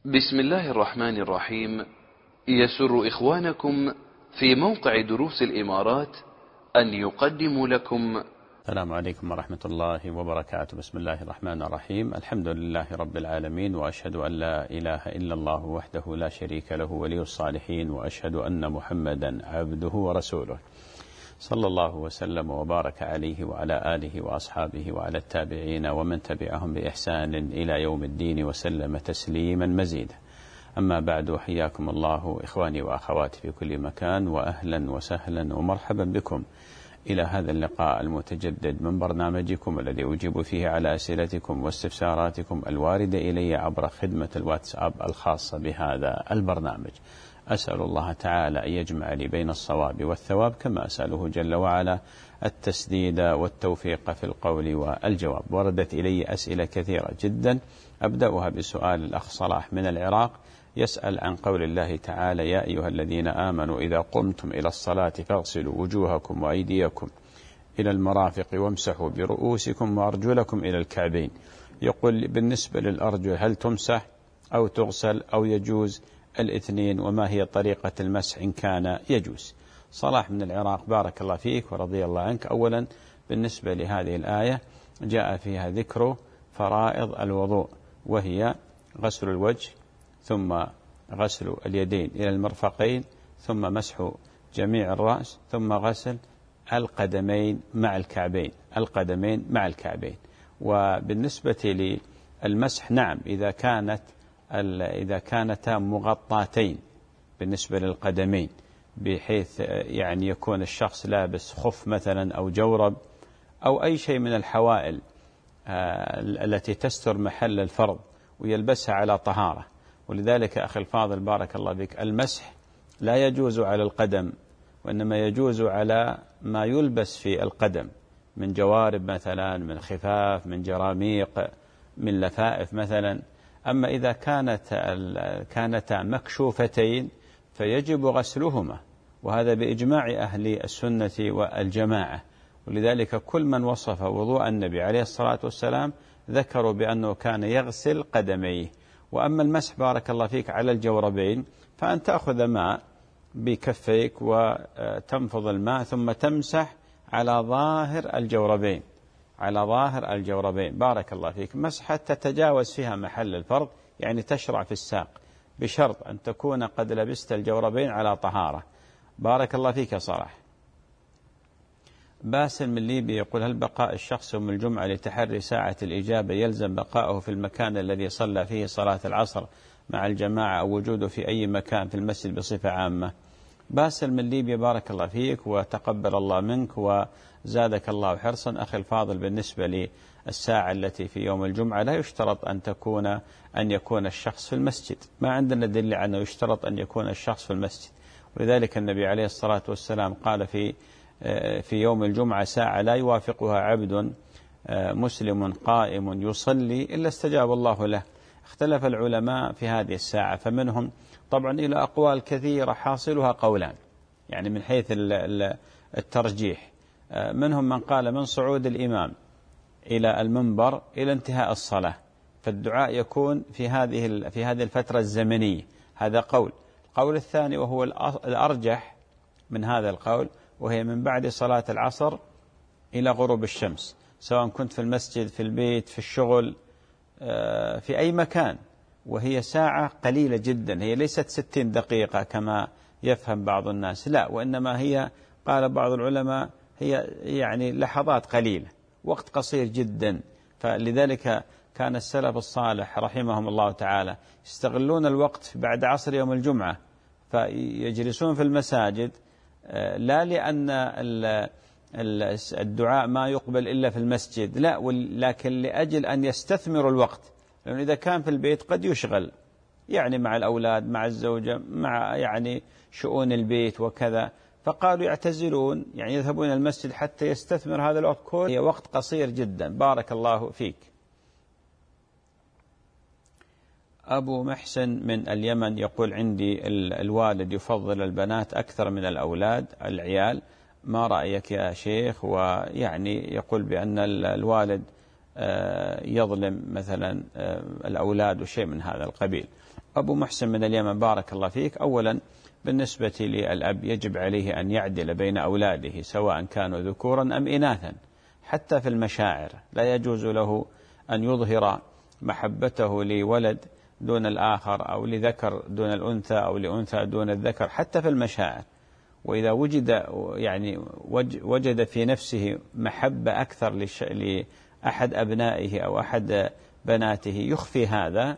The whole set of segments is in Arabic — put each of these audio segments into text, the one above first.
بسم الله الرحمن الرحيم. يسر إخوانكم في موقع دروس الإمارات أن يقدموا لكم. السلام عليكم ورحمة الله وبركاته. بسم الله الرحمن الرحيم. الحمد لله رب العالمين، وأشهد أن لا إله إلا الله وحده لا شريك له ولي الصالحين، وأشهد أن محمدا عبده ورسوله، صلى الله وسلم وبارك عليه وعلى آله وأصحابه وعلى التابعين ومن تبعهم بإحسان إلى يوم الدين وسلم تسليما مزيدا. أما بعد، حياكم الله إخواني وأخواتي في كل مكان، وأهلا وسهلا ومرحبا بكم إلى هذا اللقاء المتجدد من برنامجكم الذي أجيب فيه على أسئلتكم واستفساراتكم الواردة إلي عبر خدمة الواتساب الخاصة بهذا البرنامج. أسأل الله تعالى أن يجمع لي بين الصواب والثواب، كما أسأله جل وعلا التسديد والتوفيق في القول والجواب. وردت إلي أسئلة كثيرة جدا، أبدأها بسؤال الأخ صلاح من العراق، يسأل عن قول الله تعالى: يا أيها الذين آمنوا إذا قمتم إلى الصلاة فاغسلوا وجوهكم وأيديكم إلى المرافق وامسحوا برؤوسكم وأرجلكم إلى الكعبين. يقول: بالنسبة للأرجل هل تمسح أو تغسل أو يجوز الاثنين؟ وما هي طريقة المسح إن كان يجوز؟ صلاح من العراق، بارك الله فيك ورضي الله عنك. أولا، بالنسبة لهذه الآية جاء فيها ذكر فرائض الوضوء، وهي غسل الوجه، ثم غسل اليدين إلى المرفقين، ثم مسح جميع الرأس، ثم غسل القدمين مع الكعبين، القدمين مع الكعبين. وبالنسبة للمسح، نعم، إذا كانتا مغطاتين بالنسبة للقدمين، بحيث يعني يكون الشخص لابس خف مثلا أو جورب أو أي شيء من الحوائل التي تستر محل الفرض ويلبسها على طهارة. ولذلك أخي الفاضل بارك الله بك، المسح لا يجوز على القدم، وإنما يجوز على ما يلبس في القدم من جوارب مثلا، من خفاف، من جراميق، من لفائف مثلا. أما إذا كانتا مكشوفتين فيجب غسلهما، وهذا بإجماع أهل السنة والجماعة. ولذلك كل من وصف وضوء النبي عليه الصلاة والسلام ذكروا بأنه كان يغسل قدميه. وأما المسح بارك الله فيك على الجوربين، فأن تأخذ ماء بكفيك وتنفض الماء ثم تمسح على ظاهر الجوربين، على ظاهر الجوربين بارك الله فيك، مسحة تتجاوز فيها محل الفرض، يعني تشرع في الساق، بشرط أن تكون قد لبست الجوربين على طهارة. بارك الله فيك يا صلاح. باسل من ليبيا يقول: هل بقاء الشخص يوم الجمعة لتحري ساعة الإجابة يلزم بقاؤه في المكان الذي صلى فيه صلاة العصر مع الجماعة، أو وجوده في أي مكان في المسجد بصفة عامة؟ باسل من ليبيا بارك الله فيك وتقبل الله منك وزادك الله حرصا. أخي الفاضل، بالنسبة للساعة التي في يوم الجمعة لا يشترط أن يكون الشخص في المسجد، ما عندنا دليل أنه يشترط أن يكون الشخص في المسجد. ولذلك النبي عليه الصلاة والسلام قال في يوم الجمعة: ساعة لا يوافقها عبد مسلم قائم يصلي إلا استجاب الله له. اختلف العلماء في هذه الساعة، فمنهم طبعا إلى أقوال كثيرة حاصلها قولان، يعني من حيث الترجيح. منهم من قال من صعود الإمام إلى المنبر إلى انتهاء الصلاة، فالدعاء يكون في هذه الفترة الزمنية، هذا قول. القول الثاني وهو الأرجح من هذا القول، وهي من بعد صلاة العصر إلى غروب الشمس، سواء كنت في المسجد، في البيت، في الشغل، في أي مكان. وهي ساعة قليلة جدا، هي ليست 60 دقيقة كما يفهم بعض الناس، لا، وإنما هي قال بعض العلماء هي يعني لحظات قليلة، وقت قصير جدا. فلذلك كان السلف الصالح رحمهم الله تعالى يستغلون الوقت بعد عصر يوم الجمعة، فيجلسون في المساجد، لا لأن الدعاء ما يقبل إلا في المسجد، لا، لكن لأجل أن يستثمروا الوقت، لأن إذا كان في البيت قد يشغل، يعني مع الأولاد، مع الزوجة، مع يعني شؤون البيت وكذا، فقالوا يعتزلون، يعني يذهبون إلى المسجد حتى يستثمر هذا الوقت كله، هي وقت قصير جدا. بارك الله فيك. أبو محسن من اليمن يقول: عندي الوالد يفضل البنات أكثر من العيال، ما رأيك يا شيخ؟ ويعني يقول بأن الوالد يظلم مثلا الأولاد وشيء من هذا القبيل. أبو محسن من اليمن بارك الله فيك، أولا بالنسبة للأب يجب عليه أن يعدل بين أولاده سواء كانوا ذكورا أم إناثا، حتى في المشاعر لا يجوز له أن يظهر محبته لولد دون الآخر، أو لذكر دون الأنثى، أو لأنثى دون الذكر، حتى في المشاعر. وإذا وجد في نفسه محبة أكثر لأحد أبنائه أو أحد بناته يخفي هذا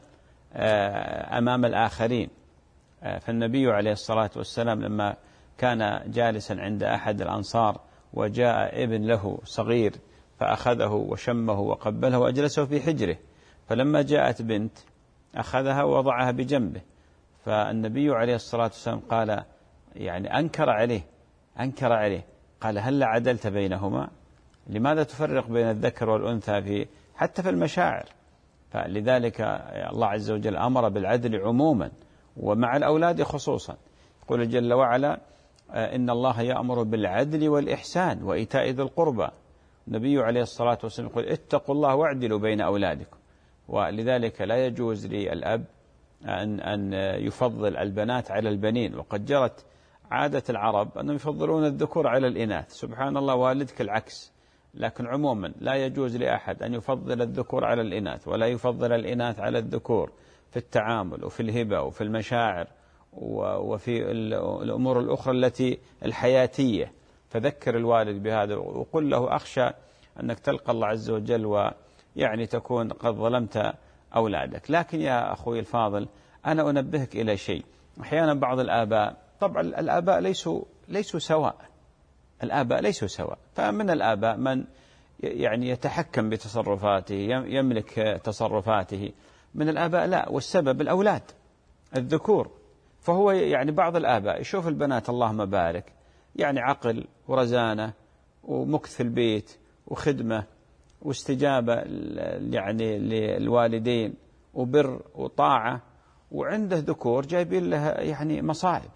أمام الآخرين. فالنبي عليه الصلاة والسلام لما كان جالسا عند أحد الأنصار وجاء ابن له صغير فأخذه وشمه وقبله وأجلسه في حجره، فلما جاءت بنت أخذها ووضعها بجنبه، فالنبي عليه الصلاة والسلام قال يعني أنكر عليه قال هل عدلت بينهما؟ لماذا تفرق بين الذكر والأنثى حتى في المشاعر؟ فلذلك الله عز وجل أمر بالعدل عموما ومع الأولاد خصوصا. يقول جل وعلا إن الله يأمر بالعدل والإحسان وإيتاء ذي القربى. النبي عليه الصلاة والسلام يقول اتقوا الله واعدلوا بين أولادكم. ولذلك لا يجوز للأب أن يفضل البنات على البنين، وقد جرت عادة العرب أنهم يفضلون الذكور على الإناث، سبحان الله والدك العكس. لكن عموما لا يجوز لأحد أن يفضل الذكور على الإناث، ولا يفضل الإناث على الذكور في التعامل وفي الهبة وفي المشاعر وفي الأمور الأخرى التي الحياتية. فذكر الوالد بهذا وقل له أخشى أنك تلقى الله عز وجل ويعني تكون قد ظلمت أولادك. لكن يا أخوي الفاضل أنا أنبهك إلى شيء، أحيانا بعض الآباء، طبعا الآباء ليسوا سواء، الآباء ليسوا سواء، فمن الآباء من يعني يتحكم بتصرفاته يملك تصرفاته، من الآباء لا، والسبب الأولاد الذكور. فهو يعني بعض الآباء يشوف البنات اللهم بارك يعني عقل ورزانة ومكث في البيت وخدمة واستجابة يعني للوالدين وبر وطاعة، وعنده ذكور جايبين لها يعني مصائب،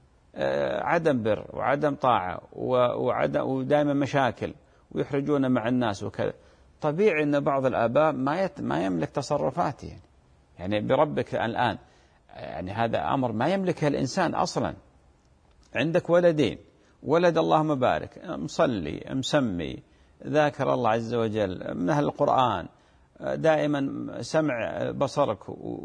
عدم بر وعدم طاعة ودائما مشاكل ويحرجون مع الناس وكذا. طبيعي أن بعض الآباء ما يملك تصرفاته يعني بربك الآن، يعني هذا أمر ما يملكه الإنسان أصلا. عندك ولدين، ولد اللهم بارك مصلي مسمي ذاكر الله عز وجل من أهل القرآن، دائما سمع بصرك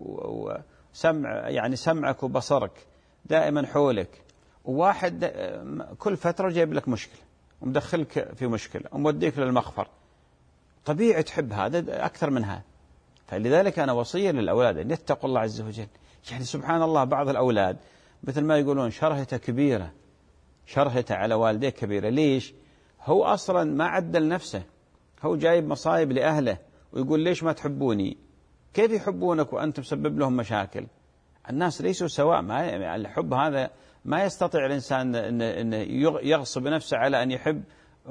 وسمع يعني سمعك وبصرك دائما حولك، وواحد كل فترة جايب لك مشكلة ومدخلك في مشكلة وموديك للمخفر. طبيعي تحب هذا أكثر من هذا. فلذلك أنا وصية للأولاد أن يتقوا الله عز وجل. يعني سبحان الله بعض الأولاد مثل ما يقولون شرهته كبيرة، شرهته على والديه كبيرة. ليش؟ هو أصلا ما عدل نفسه، هو جايب مصايب لأهله ويقول ليش ما تحبوني؟ كيف يحبونك وأنت مسبب لهم مشاكل؟ الناس ليسوا سواء. الحب هذا ما يستطيع الإنسان أن يغصب نفسه على أن يحب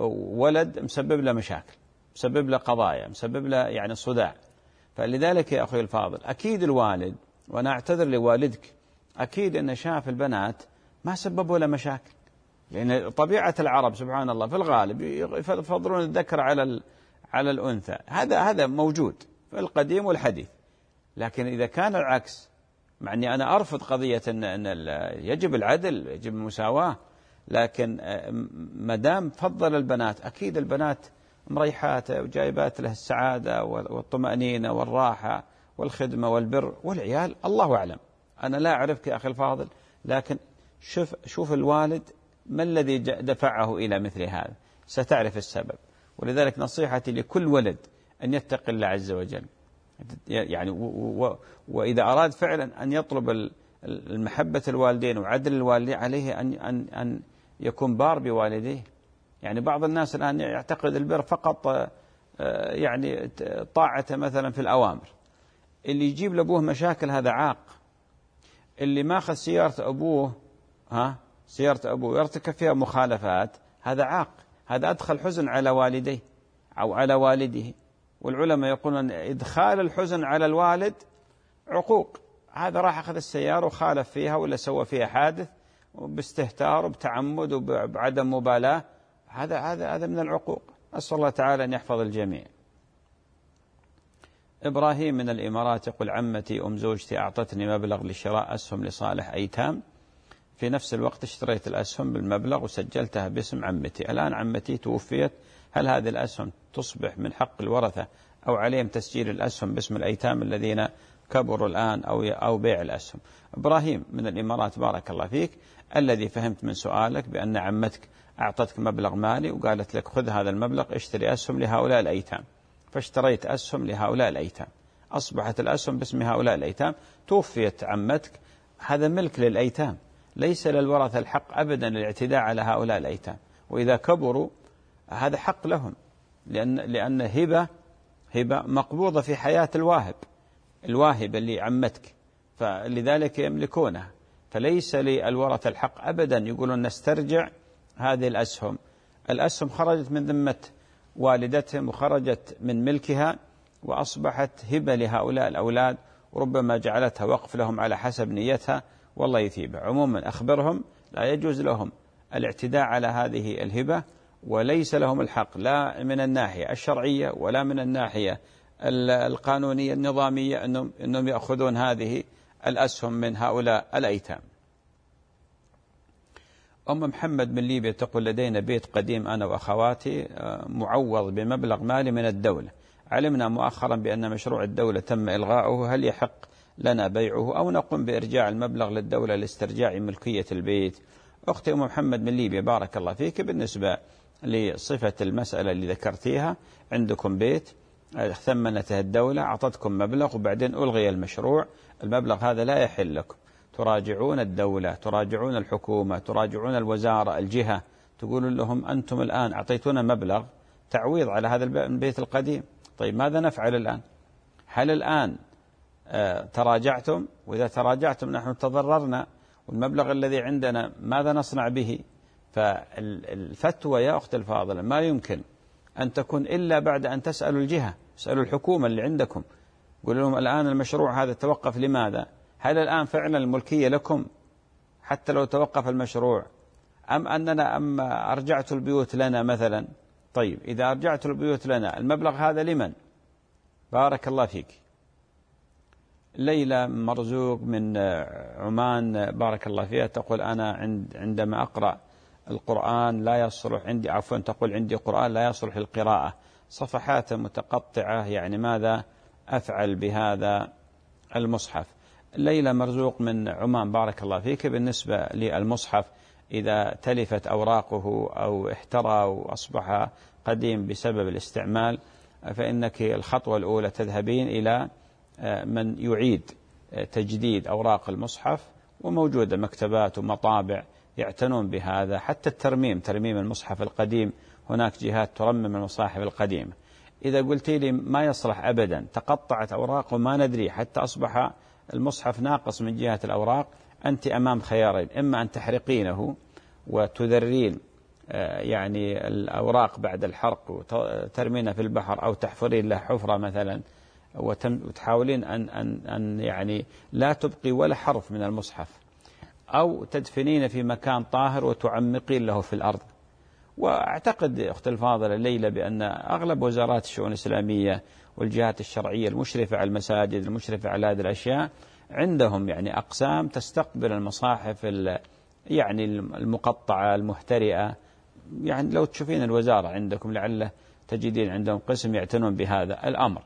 ولد مسبب له مشاكل، مسبب له قضايا، مسبب له يعني صداع. فلذلك يا أخي الفاضل أكيد الوالد، وأنا أعتذر لوالدك، أكيد أن شاف البنات ما سببوا له مشاكل، لأن طبيعة العرب سبحان الله في الغالب يفضلون الذكر على الأنثى. هذا موجود في القديم والحديث. لكن إذا كان العكس، مع أني أنا أرفض قضية أن يجب العدل يجب المساواة، لكن مدام فضل البنات أكيد البنات مريحات وجايبات له السعادة والطمأنينة والراحة والخدمة والبر، والعيال الله أعلم. أنا لا أعرفك يا أخي الفاضل، لكن شوف الوالد ما الذي دفعه إلى مثل هذا، ستعرف السبب. ولذلك نصيحتي لكل ولد أن يتقي الله عز وجل، يعني وإذا أراد فعلا أن يطلب المحبة الوالدين وعدل الوالدين عليه أن يكون بار بوالديه. يعني بعض الناس الآن يعتقد البر فقط يعني طاعته مثلا في الأوامر. اللي يجيب لأبوه مشاكل هذا عاق. اللي ما أخذ سيارة أبوه سيارة أبوه يرتكب فيها مخالفات هذا عاق، هذا أدخل حزن على والديه أو على والده. والعلماء يقولون إدخال الحزن على الوالد عقوق. هذا راح أخذ السيارة وخالف فيها ولا سوى فيها حادث باستهتار وبتعمد وبعدم مبالاة، هذا من العقوق. أسأل الله تعالى أن يحفظ الجميع. إبراهيم من الإمارات يقول: عمتي زوجتي أعطتني مبلغ لشراء أسهم لصالح أيتام، في نفس الوقت اشتريت الأسهم بالمبلغ وسجلتها باسم عمتي، الآن عمتي توفيت، هل هذه الأسهم تصبح من حق الورثة أو عليهم تسجيل الأسهم باسم الأيتام الذين كبروا الآن أو بيع الأسهم؟ إبراهيم من الإمارات بارك الله فيك، الذي فهمت من سؤالك بأن عمتك أعطتك مبلغ مالي وقالت لك خذ هذا المبلغ اشتري أسهم لهؤلاء الأيتام، فاشتريت أسهم لهؤلاء الأيتام، أصبحت الأسهم باسم هؤلاء الأيتام، توفيت عمتك، هذا ملك للأيتام، ليس للورثة الحق أبدا الاعتداء على هؤلاء الأيتام، وإذا كبروا هذا حق لهم، لأن هبة مقبوضة في حياة الواهب اللي عمتك، فلذلك يملكونها، فليس للورثة الحق أبدا يقولون نسترجع هذه الأسهم خرجت من ذمة والدتهم وخرجت من ملكها وأصبحت هبة لهؤلاء الأولاد، وربما جعلتها وقف لهم على حسب نيتها، والله يثيبها. عموما أخبرهم لا يجوز لهم الاعتداء على هذه الهبة، وليس لهم الحق لا من الناحية الشرعية ولا من الناحية القانونية النظامية أنهم يأخذون هذه الأسهم من هؤلاء الأيتام. أم محمد من ليبيا تقول: لدينا بيت قديم أنا وأخواتي معوض بمبلغ مالي من الدولة، علمنا مؤخرا بأن مشروع الدولة تم إلغاؤه، هل يحق لنا بيعه أو نقوم بإرجاع المبلغ للدولة لاسترجاع ملكية البيت؟ أختي أم محمد من ليبيا بارك الله فيك، بالنسبة لصفة المسألة اللي ذكرتيها، عندكم بيت ثمنته الدولة، أعطتكم مبلغ وبعدين ألغي المشروع، المبلغ هذا لا يحل لكم، تراجعون الدولة، تراجعون الحكومة، تراجعون الوزارة، الجهة، تقولون لهم أنتم الآن أعطيتونا مبلغ تعويض على هذا البيت القديم، طيب ماذا نفعل الآن؟ هل الآن تراجعتم؟ وإذا تراجعتم نحن تضررنا، والمبلغ الذي عندنا ماذا نصنع به؟ فالفتوى يا أخت الفاضلة ما يمكن أن تكون إلا بعد أن تسألوا الجهة، تسألوا الحكومة اللي عندكم، قولوا لهم الآن المشروع هذا توقف لماذا؟ هل الآن فعلا الملكية لكم حتى لو توقف المشروع، أم أرجعت البيوت لنا مثلا؟ طيب إذا أرجعت البيوت لنا المبلغ هذا لمن؟ بارك الله فيك. ليلى مرزوق من عمان بارك الله فيها تقول: أنا عندما أقرأ القرآن لا يصلح عندي، تقول عندي قرآن لا يصلح للقراءة، صفحات متقطعة، يعني ماذا أفعل بهذا المصحف؟ ليلى مرزوق من عمان بارك الله فيك، بالنسبة للمصحف إذا تلفت أوراقه أو احترى وأصبح قديم بسبب الاستعمال، فإنك الخطوة الأولى تذهبين إلى من يعيد تجديد أوراق المصحف، وموجودة مكتبات ومطابع يعتنون بهذا، حتى ترميم المصحف القديم، هناك جهات ترمم المصاحف القديمة. إذا قلت لي ما يصلح أبدا، تقطعت أوراق وما ندري، حتى أصبح المصحف ناقص من جهة الأوراق، أنت أمام خيارين: إما أن تحرقينه وتذرين يعني الأوراق بعد الحرق وترمينها في البحر، أو تحفرين له حفرة مثلا وتحاولين أن يعني لا تبقي ولا حرف من المصحف، أو تدفنين في مكان طاهر وتعمقين له في الأرض. وأعتقد أخت الفاضلة ليلى بأن أغلب وزارات الشؤون الإسلامية والجهات الشرعية المشرفة على المساجد، المشرفة على هذه الأشياء، عندهم يعني أقسام تستقبل المصاحف يعني المقطعة المهترئة، يعني لو تشوفين الوزارة عندكم لعله تجدين عندهم قسم يعتنون بهذا الأمر.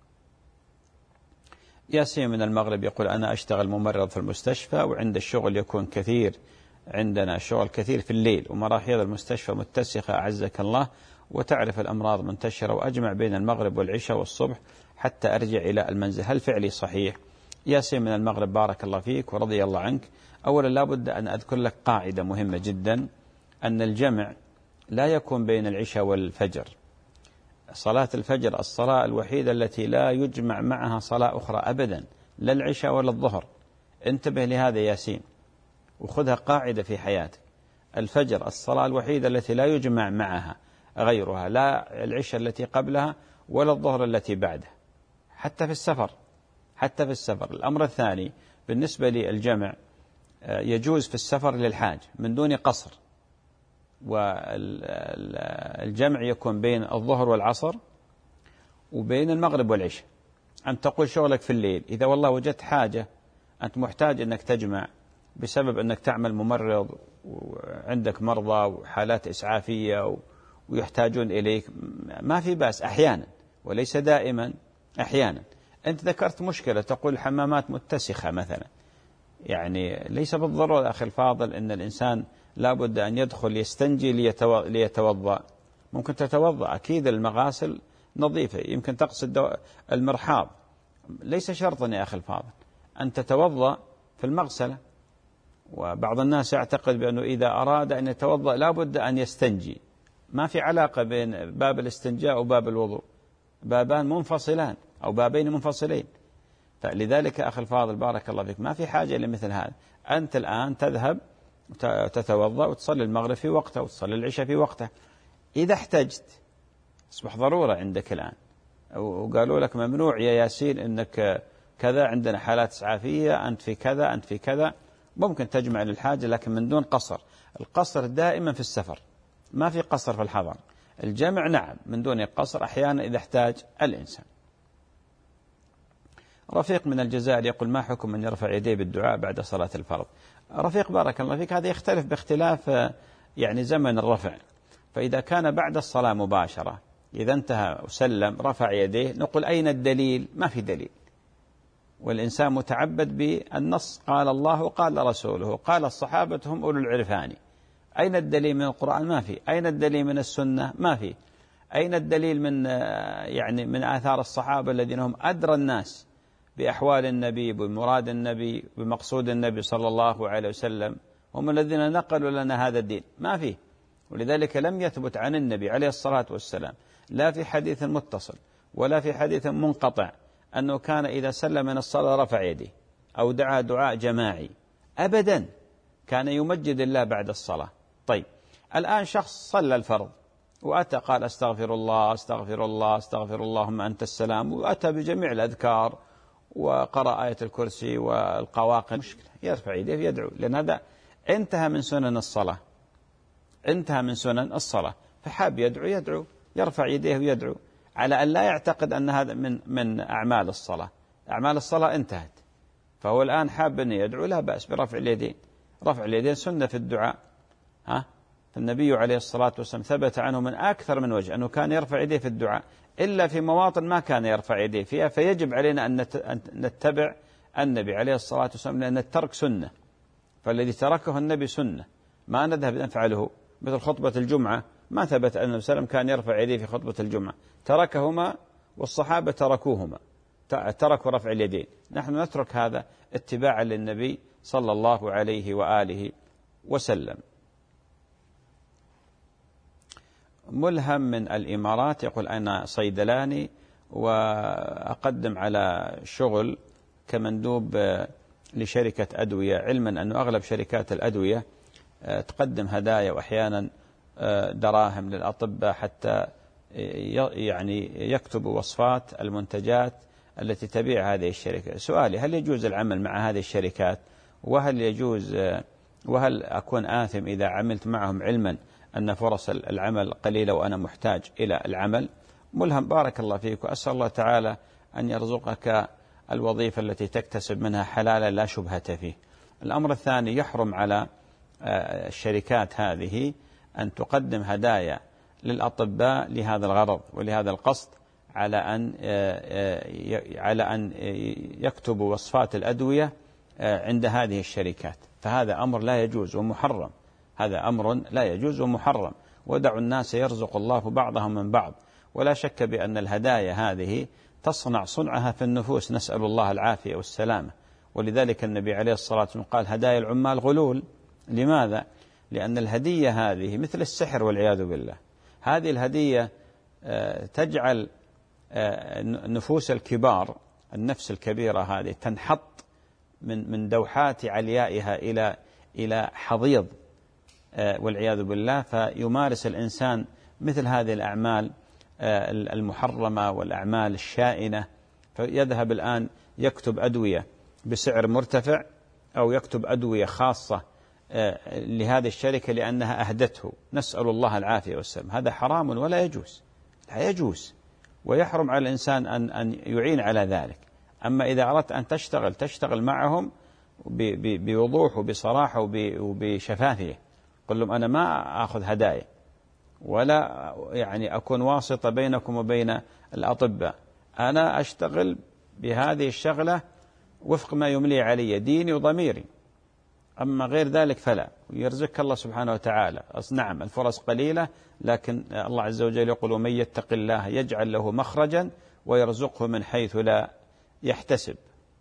ياسين من المغرب يقول: أنا أشتغل ممرض في المستشفى، وعند الشغل يكون كثير، عندنا شغل كثير في الليل، ومراحيض المستشفى متسخة أعزك الله، وتعرف الأمراض منتشرة، وأجمع بين المغرب والعشاء والصبح حتى أرجع إلى المنزل، هل فعلي صحيح؟ ياسين من المغرب بارك الله فيك ورضي الله عنك، أولا لابد أن أذكر لك قاعدة مهمة جدا، أن الجمع لا يكون بين العشاء والفجر. صلاة الفجر الصلاة الوحيدة التي لا يجمع معها صلاة أخرى أبدا، لا العشاء ولا الظهر، انتبه لهذا ياسين وخذها قاعدة في حياتك، الفجر الصلاة الوحيدة التي لا يجمع معها غيرها، لا العشاء التي قبلها ولا الظهر التي بعدها، حتى في السفر. الأمر الثاني بالنسبة للجمع، يجوز في السفر للحاج من دون قصر، والجمع يكون بين الظهر والعصر وبين المغرب والعشاء، أن تقول شغلك في الليل. إذا والله وجدت حاجة أنت محتاج أنك تجمع بسبب أنك تعمل ممرض وعندك مرضى وحالات إسعافية ويحتاجون إليك، ما في بأس أحيانا وليس دائما، أحيانا. أنت ذكرت مشكلة تقول الحمامات متسخة مثلا، يعني ليس بالضرورة أخي الفاضل أن الإنسان لابد أن يدخل يستنجي ليتوضأ. ممكن تتوضأ، أكيد المغاسل نظيفة، يمكن تقصد المرحاض، ليس شرطا يا أخي الفاضل أن تتوضأ في المغسلة. وبعض الناس يعتقد بأنه إذا أراد أن يتوضأ لابد أن يستنجي. ما في علاقة بين باب الاستنجاء وباب الوضوء، بابان منفصلان أو بابين منفصلين. فلذلك أخي الفاضل بارك الله فيك ما في حاجة لمثل هذا. أنت الآن تذهب تتوضأ وتصلي المغرب في وقته وتصلي العشاء في وقته. إذا احتجت أصبح ضرورة عندك الآن وقالوا لك ممنوع يا ياسين أنك كذا، عندنا حالات إسعافية، أنت في كذا، أنت في كذا، ممكن تجمع للحاجة لكن من دون قصر. القصر دائما في السفر، ما في قصر في الحضر. الجمع نعم من دون قصر أحيانا إذا احتاج الإنسان. رفيق من الجزائر يقول ما حكم من يرفع يديه بالدعاء بعد صلاة الفرض؟ رفيق بارك الله فيك، هذا يختلف باختلاف يعني زمن الرفع. فإذا كان بعد الصلاة مباشرة، إذا انتهى وسلم رفع يديه، نقول أين الدليل؟ ما في دليل، والإنسان متعبد بالنص، قال الله وقال رسوله قال الصحابة هم أولو العرفان. أين الدليل من القرآن؟ ما في. أين الدليل من السنة؟ ما في. أين الدليل من يعني من آثار الصحابة الذين هم أدرى الناس بأحوال النبي، بمراد النبي، بمقصود النبي صلى الله عليه وسلم، هم الذين نقلوا لنا هذا الدين؟ ما فيه. ولذلك لم يثبت عن النبي عليه الصلاة والسلام لا في حديث متصل ولا في حديث منقطع أنه كان إذا سلم من الصلاة رفع يديه أو دعا دعاء جماعي أبدا، كان يمجد الله بعد الصلاة. طيب الآن شخص صلى الفرض وأتى قال أستغفر الله أستغفر الله أستغفر اللهم أنت السلام، وأتى بجميع الأذكار وقرأ آية الكرسي والقواقع، مشكلة، يرفع يديه يدعو، لأن هذا انتهى من سنن الصلاة، انتهى من سنن الصلاة. فحاب يدعو يدعو، يرفع يديه ويدعو، على أن لا يعتقد أن هذا من أعمال الصلاة. أعمال الصلاة انتهت، فهو الآن حاب أن يدعو، لا بأس برفع اليدين. رفع اليدين سنة في الدعاء. النبي عليه الصلاة والسلام ثبت عنه من أكثر من وجه أنه كان يرفع يديه في الدعاء، إلا في مواطن ما كان يرفع يديه فيها، فيجب علينا أن نتبع النبي عليه الصلاة والسلام، لأن الترك سنة، فالذي تركه النبي سنة، ما نذهب نفعله. مثل خطبة الجمعة ما ثبت أن النبي صلى الله عليه وسلم كان يرفع يديه في خطبة الجمعة، تركهما والصحابة تركوهما، تركوا رفع اليدين. نحن نترك هذا اتباعا للنبي صلى الله عليه وآله وسلم. ملهم من الإمارات يقول أنا صيدلاني وأقدم على شغل كمندوب لشركة أدوية، علما أن أغلب شركات الأدوية تقدم هدايا وأحيانا دراهم للأطباء حتى يعني يكتبوا وصفات المنتجات التي تبيع هذه الشركة. سؤالي هل يجوز العمل مع هذه الشركات؟ وهل أكون آثم إذا عملت معهم علما أن فرص العمل قليلة وأنا محتاج إلى العمل؟ ملهم بارك الله فيك، وأسأل الله تعالى أن يرزقك الوظيفة التي تكتسب منها حلالا لا شبهة فيه. الأمر الثاني، يحرم على الشركات هذه أن تقدم هدايا للأطباء لهذا الغرض ولهذا القصد، على أن يكتبوا وصفات الأدوية عند هذه الشركات، فهذا أمر لا يجوز ومحرم، هذا أمر لا يجوز ومحرم. ودعوا الناس يرزق الله بعضهم من بعض. ولا شك بأن الهدايا هذه تصنع صنعها في النفوس، نسأل الله العافية والسلامة. ولذلك النبي عليه الصلاة والسلام قال هدايا العمال غلول. لماذا؟ لأن الهدية هذه مثل السحر والعياذ بالله. هذه الهدية تجعل نفوس الكبار، النفس الكبيرة هذه تنحط من دوحات عليائها إلى حضيض والعياذ بالله، فيمارس الإنسان مثل هذه الأعمال المحرمة والأعمال الشائنة. فيذهب الآن يكتب أدوية بسعر مرتفع أو يكتب أدوية خاصة لهذه الشركة لأنها أهدته، نسأل الله العافية والسلام. هذا حرام ولا يجوز، لا يجوز. ويحرم على الإنسان أن يعين على ذلك. أما إذا أردت أن تشتغل معهم بوضوح وبصراحة وبشفافية، قل لهم أنا ما أخذ هدايا ولا يعني أكون واسطة بينكم وبين الأطباء، أنا أشتغل بهذه الشغلة وفق ما يملي علي ديني وضميري، أما غير ذلك فلا. يرزقك الله سبحانه وتعالى. نعم الفرص قليلة، لكن الله عز وجل يقول ومن يتق الله يجعل له مخرجا ويرزقه من حيث لا يحتسب.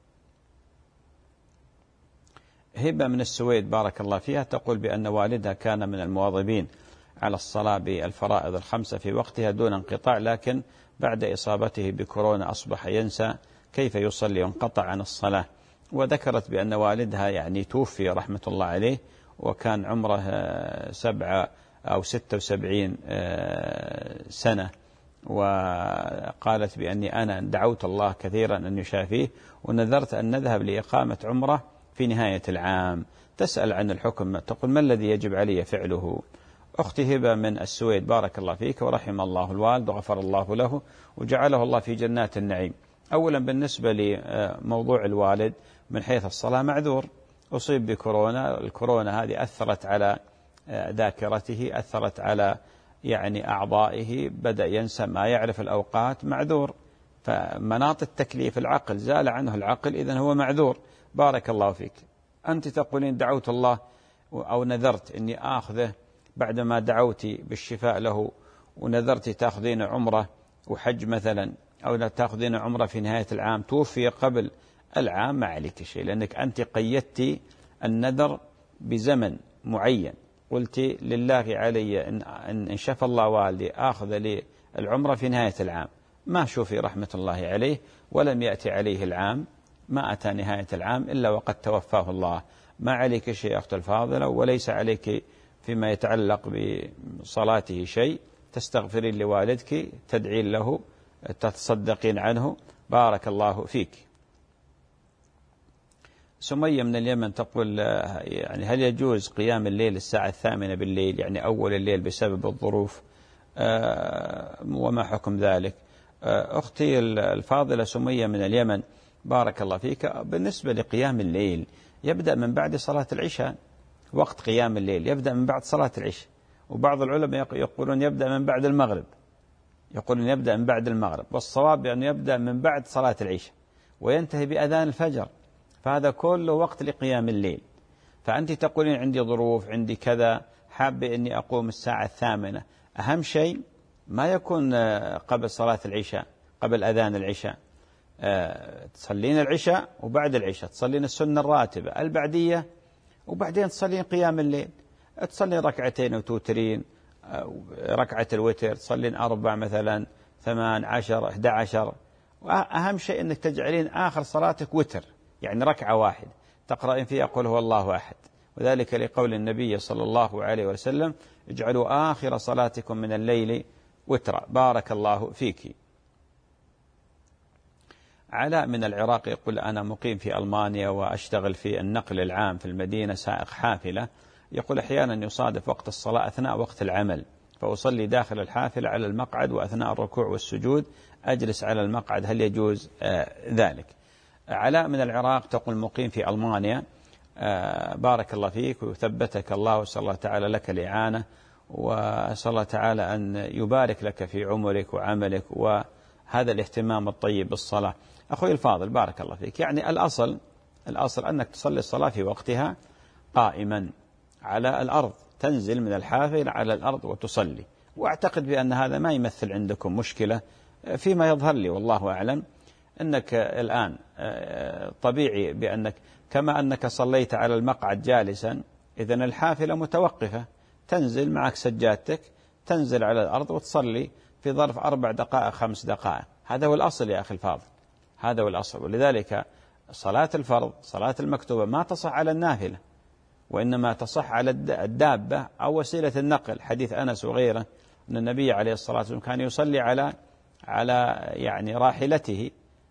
هبة من السويد بارك الله فيها تقول بأن والدها كان من المواظبين على الصلاة بالفرائض الخمسة في وقتها دون انقطاع، لكن بعد إصابته بكورونا أصبح ينسى كيف يصلي وانقطع عن الصلاة. وذكرت بأن والدها يعني توفي رحمة الله عليه وكان عمره 7 أو 76 سنة، وقالت بأني أنا دعوت الله كثيرا أن يشافيه ونذرت أن نذهب لإقامة عمره في نهاية العام. تسأل عن الحكم، تقول ما الذي يجب علي فعله؟ أختي هبة من السويد بارك الله فيك ورحم الله الوالد وغفر الله له وجعله الله في جنات النعيم. أولا بالنسبة لموضوع الوالد من حيث الصلاة معذور، أصيب بكورونا، الكورونا هذه أثرت على ذاكرته، أثرت على يعني أعضائه، بدأ ينسى ما يعرف الأوقات، معذور. فمناط التكليف العقل، زال عنه العقل، إذن هو معذور. بارك الله فيك. أنت تقولين دعوت الله أو نذرت أني آخذه بعدما دعوتي بالشفاء له، ونذرت تأخذين عمره وحج مثلا، أو تأخذين عمره في نهاية العام، توفي قبل العام، ما عليك شيء، لأنك أنت قيدتي النذر بزمن معين. قلت لله علي إن شفى الله والدي آخذ لي العمرة في نهاية العام، ما شوفي رحمة الله عليه ولم يأتي عليه العام، ما أتى نهاية العام إلا وقد توفاه الله. ما عليك شيء أخت الفاضلة، وليس عليك فيما يتعلق بصلاته شيء، تستغفرين لوالدك، تدعين له، تتصدقين عنه، بارك الله فيك. سمية من اليمن تقول يعني هل يجوز قيام الليل الساعة 8 بالليل، يعني أول الليل بسبب الظروف، وما حكم ذلك؟ أختي الفاضلة سمية من اليمن بارك الله فيك، بالنسبة لقيام الليل يبدأ من بعد صلاة العشاء، وقت قيام الليل يبدأ من بعد صلاة العشاء، وبعض العلماء يقولون يبدأ من بعد المغرب، يقولون يبدأ من بعد المغرب، والصواب يعني يبدأ من بعد صلاة العشاء وينتهي بأذان الفجر، فهذا كله وقت لقيام الليل. فأنت تقولين عندي ظروف، عندي كذا، حابة أني أقوم الساعة 8، أهم شيء ما يكون قبل صلاة العشاء، قبل أذان العشاء، تصلين العشاء وبعد العشاء تصلين السنة الراتبة البعدية، وبعدين تصلين قيام الليل، تصلين ركعتين وتوترين، ركعة الوتر تصلين 4 مثلا، 8 10 11. وأهم شيء أنك تجعلين آخر صلاتك وتر، يعني ركعة واحدة تقرأين فيها قل هو الله أحد، وذلك لقول النبي صلى الله عليه وسلم اجعلوا آخر صلاتكم من الليل وترا. بارك الله فيك. علاء من العراق يقول أنا مقيم في ألمانيا وأشتغل في النقل العام في المدينة، سائق حافلة. يقول أحيانا يصادف وقت الصلاة أثناء وقت العمل، فأصلي داخل الحافلة على المقعد، وأثناء الركوع والسجود أجلس على المقعد، هل يجوز ذلك؟ علاء من العراق تقول مقيم في ألمانيا، بارك الله فيك وثبتك الله، وصلى الله تعالى لك الإعانة، وصلى الله تعالى أن يبارك لك في عمرك وعملك وهذا الاهتمام الطيب بالصلاة. أخوي الفاضل بارك الله فيك، يعني الأصل أنك تصلي الصلاة في وقتها قائما على الأرض، تنزل من الحافل على الأرض وتصلي، وأعتقد بأن هذا ما يمثل عندكم مشكلة فيما يظهر لي، والله أعلم. أنك الآن طبيعي بأنك كما أنك صليت على المقعد جالسا، إذن الحافلة متوقفة، تنزل معك سجادتك، تنزل على الأرض وتصلي في ظرف 4 دقائق 5 دقائق. هذا هو الأصل يا أخي الفاضل، هذا هو الأصل. ولذلك صلاة الفرض، صلاة المكتوبة ما تصح على النافلة، وإنما تصح على الدابة أو وسيلة النقل. حديث أنس وغيره أن النبي عليه الصلاة والسلام كان يصلي على يعني راحلته،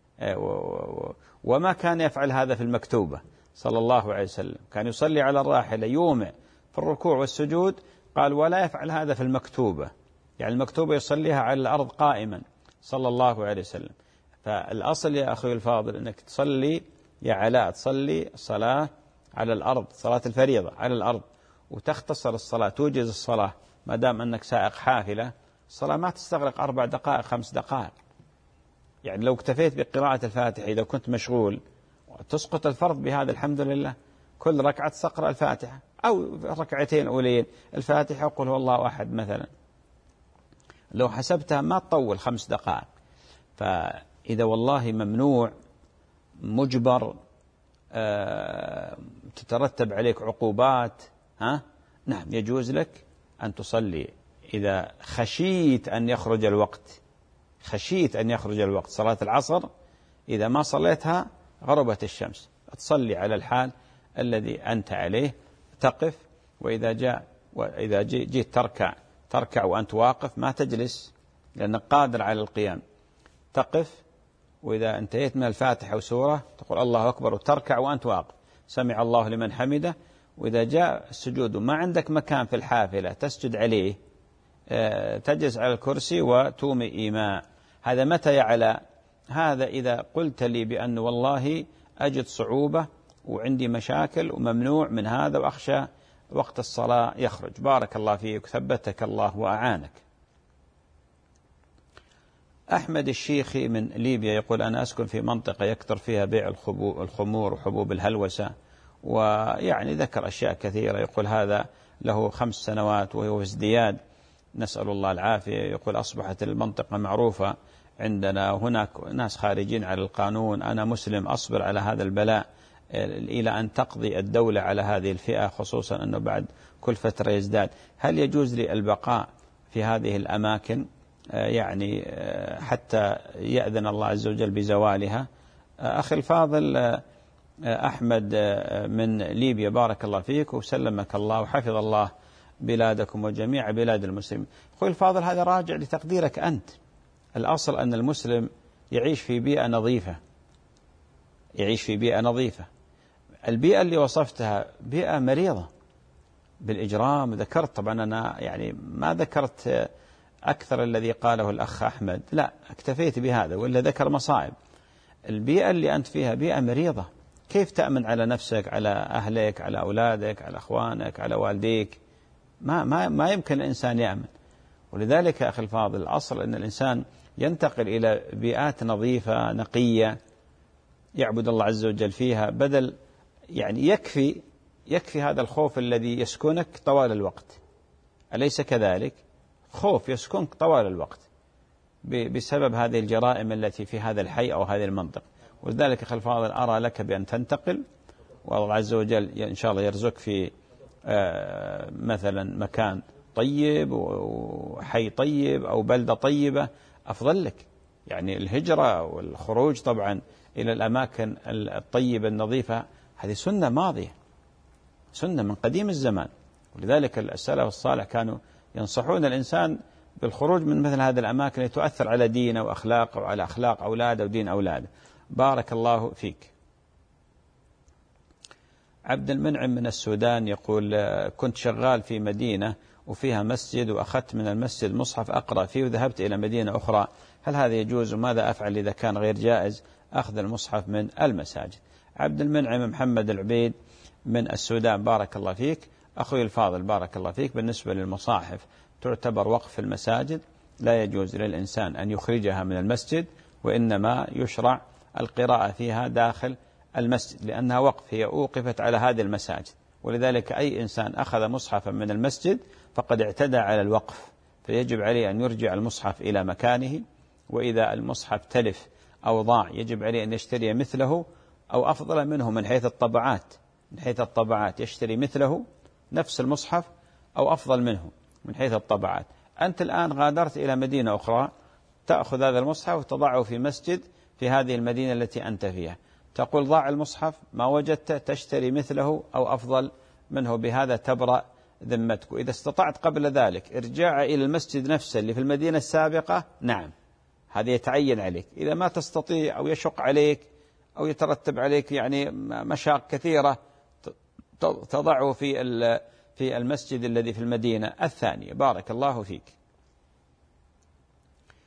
وما كان يفعل هذا في المكتوبة صلى الله عليه وسلم، كان يصلي على الراحلة يومع في الركوع والسجود، قال ولا يفعل هذا في المكتوبة، يعني المكتوبة يصليها على الأرض قائما، صلى الله عليه وسلم. فالأصل يا أخي الفاضل أنك تصلي يا علاء، تصلي صلاة على الأرض، صلاة الفريضة على الأرض، وتختصر الصلاة، توجز الصلاة. ما دام أنك سائق حافلة، الصلاة ما تستغرق 4 دقائق 5 دقائق. يعني لو اكتفيت بقراءة الفاتحة إذا كنت مشغول، تسقط الفرض بهذا الحمد لله. كل ركعة تقرأ الفاتحة، أو ركعتين أولين الفاتحة وقل هو الله أحد مثلا. لو حسبتها ما تطول 5 دقائق. فإذا والله ممنوع مجبر تترتب عليك عقوبات، نعم يجوز لك أن تصلي إذا خشيت أن يخرج الوقت، خشيت أن يخرج الوقت. صلاة العصر إذا ما صليتها غربت الشمس، تصلي على الحال الذي أنت عليه، تقف. وإذا جيت تركع وأنت واقف، ما تجلس لأنك قادر على القيام، تقف. وإذا انتهيت من الفاتحة وسورة تقول الله أكبر وتركع وأنت واقف، سمع الله لمن حمده. وإذا جاء السجود وما عندك مكان في الحافلة تسجد عليه، تجلس على الكرسي وتومي إيماء. هذا متى يعلى؟ هذا إذا قلت لي بأن والله أجد صعوبة وعندي مشاكل وممنوع من هذا وأخشى وقت الصلاة يخرج. بارك الله فيك، ثبتك الله وأعانك. أحمد الشيخي من ليبيا يقول أنا أسكن في منطقة يكثر فيها بيع الخمور وحبوب الهلوسة، ويعني ذكر أشياء كثيرة. يقول هذا له 5 سنوات وهو في ازدياد، نسأل الله العافية. يقول أصبحت المنطقة معروفة عندنا، هناك ناس خارجين على القانون. أنا مسلم أصبر على هذا البلاء إلى أن تقضي الدولة على هذه الفئة، خصوصا أنه بعد كل فترة يزداد. هل يجوز لي البقاء في هذه الأماكن يعني حتى يأذن الله عز وجل بزوالها؟ أخي الفاضل أحمد من ليبيا، بارك الله فيك وسلمك الله وحفظ الله بلادكم وجميع بلاد المسلمين. أخي الفاضل هذا راجع لتقديرك أنت. الأصل أن المسلم يعيش في بيئة نظيفة، يعيش في بيئة نظيفة. البيئة اللي وصفتها بيئة مريضة بالإجرام. ذكرت طبعا أنا يعني ما ذكرت أكثر الذي قاله الأخ أحمد، لا اكتفيت بهذا، ولا ذكر مصائب. البيئة اللي أنت فيها بيئة مريضة. كيف تأمن على نفسك، على أهلك، على أولادك، على أخوانك، على والديك؟ ما يمكن الإنسان يأمن. ولذلك يا أخي الفاضل الأصل أن الإنسان ينتقل إلى بيئات نظيفة نقية يعبد الله عز وجل فيها، بدل يعني يكفي هذا الخوف الذي يسكنك طوال الوقت. أليس كذلك؟ خوف يسكنك طوال الوقت بسبب هذه الجرائم التي في هذا الحي أو هذه المنطقة. ولذلك أخي الفاضل أرى لك بأن تنتقل، والله عز وجل إن شاء الله يرزقك في مثلا مكان طيب وحي طيب أو بلدة طيبة أفضل لك. يعني الهجرة والخروج طبعا إلى الأماكن الطيبة النظيفة هذه سنة ماضية، سنة من قديم الزمان. ولذلك السلف الصالح كانوا ينصحون الإنسان بالخروج من مثل هذه الأماكن التي تؤثر على دينه وأخلاقه وعلى أخلاق أولاده ودين أولاده. بارك الله فيك. عبد المنعم من السودان يقول كنت شغال في مدينة وفيها مسجد، وأخذت من المسجد مصحف أقرأ فيه وذهبت إلى مدينة أخرى، هل هذا يجوز؟ وماذا أفعل إذا كان غير جائز أخذ المصحف من المساجد؟ عبد المنعم محمد العبيد من السودان، بارك الله فيك. أخوي الفاضل بارك الله فيك، بالنسبة للمصاحف تعتبر وقف المساجد، لا يجوز للإنسان أن يخرجها من المسجد، وإنما يشرع القراءة فيها داخل المسجد، لأنها وقف، هي أوقفت على هذه المساجد. ولذلك أي إنسان أخذ مصحفا من المسجد فقد اعتدى على الوقف، فيجب عليه أن يرجع المصحف إلى مكانه. وإذا المصحف تلف أو ضاع يجب عليه أن يشتري مثله أو أفضل منه من حيث الطبعات، من حيث الطبعات يشتري مثله نفس المصحف أو أفضل منه من حيث الطبعات. أنت الآن غادرت إلى مدينة أخرى، تأخذ هذا المصحف وتضعه في مسجد في هذه المدينة التي أنت فيها، تقول ضاع المصحف ما وجدت، تشتري مثله أو أفضل منه، بهذا تبرأ ذمتك. وإذا استطعت قبل ذلك ارجاع إلى المسجد نفسه اللي في المدينة السابقة، نعم هذا يتعين عليك. إذا ما تستطيع أو يشق عليك أو يترتب عليك يعني مشاق كثيرة، تضعه في المسجد الذي في المدينة الثانية. بارك الله فيك.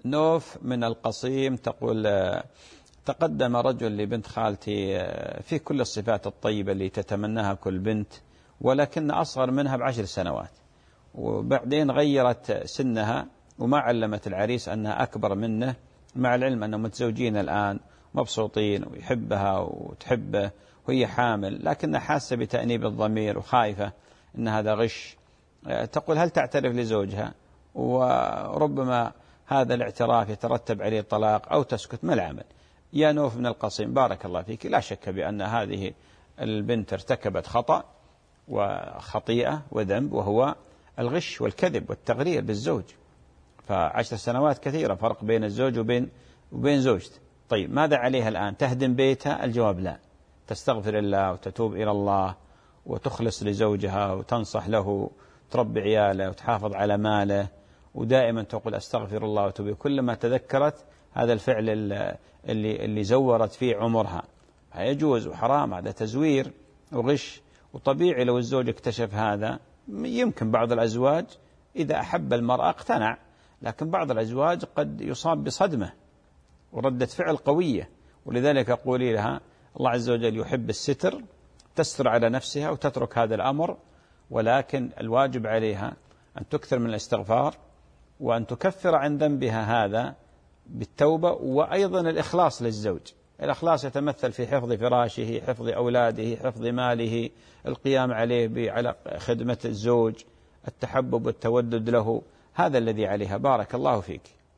نوف من القصيم تقول تقدم رجل لبنت خالتي في كل الصفات الطيبة اللي تتمناها كل بنت، ولكن أصغر منها ب10 سنوات، وبعدين غيرت سنها وما علمت العريس أنها أكبر منه، مع العلم أنهم متزوجين الآن مبسوطين ويحبها وتحبه وهي حامل، لكنها حاسة بتأنيب الضمير وخايفة أن هذا غش. تقول هل تعترف لزوجها؟ وربما هذا الاعتراف يترتب عليه طلاق أو تسكت، ما العمل؟ يا نوف من القصيم بارك الله فيك، لا شك بأن هذه البنت ارتكبت خطأ وخطيئة وذنب، وهو الغش والكذب والتغرير بالزوج. ف10 سنوات كثيرة فرق بين الزوج وبين زوجته. طيب ماذا عليها الآن؟ تهدم بيتها؟ الجواب لا، تستغفر الله وتتوب إلى الله وتخلص لزوجها وتنصح له، تربي عياله وتحافظ على ماله، ودائما تقول أستغفر الله وتوب. كلما تذكرت هذا الفعل اللي زورت فيه عمرها يجوز وحرام، هذا تزوير وغش. وطبيعي لو الزوج اكتشف هذا، يمكن بعض الأزواج إذا أحب المرأة اقتنع، لكن بعض الأزواج قد يصاب بصدمة وردة فعل قوية. ولذلك قولي لها الله عز وجل يحب الستر، تستر على نفسها وتترك هذا الأمر، ولكن الواجب عليها أن تكثر من الاستغفار وأن تكفر عن ذنبها هذا بالتوبة، وأيضا الإخلاص للزوج. الإخلاص يتمثل في حفظ فراشه، حفظ أولاده، حفظ ماله، القيام عليه على خدمة الزوج، التحبب والتودد له، هذا الذي عليها. بارك الله فيك.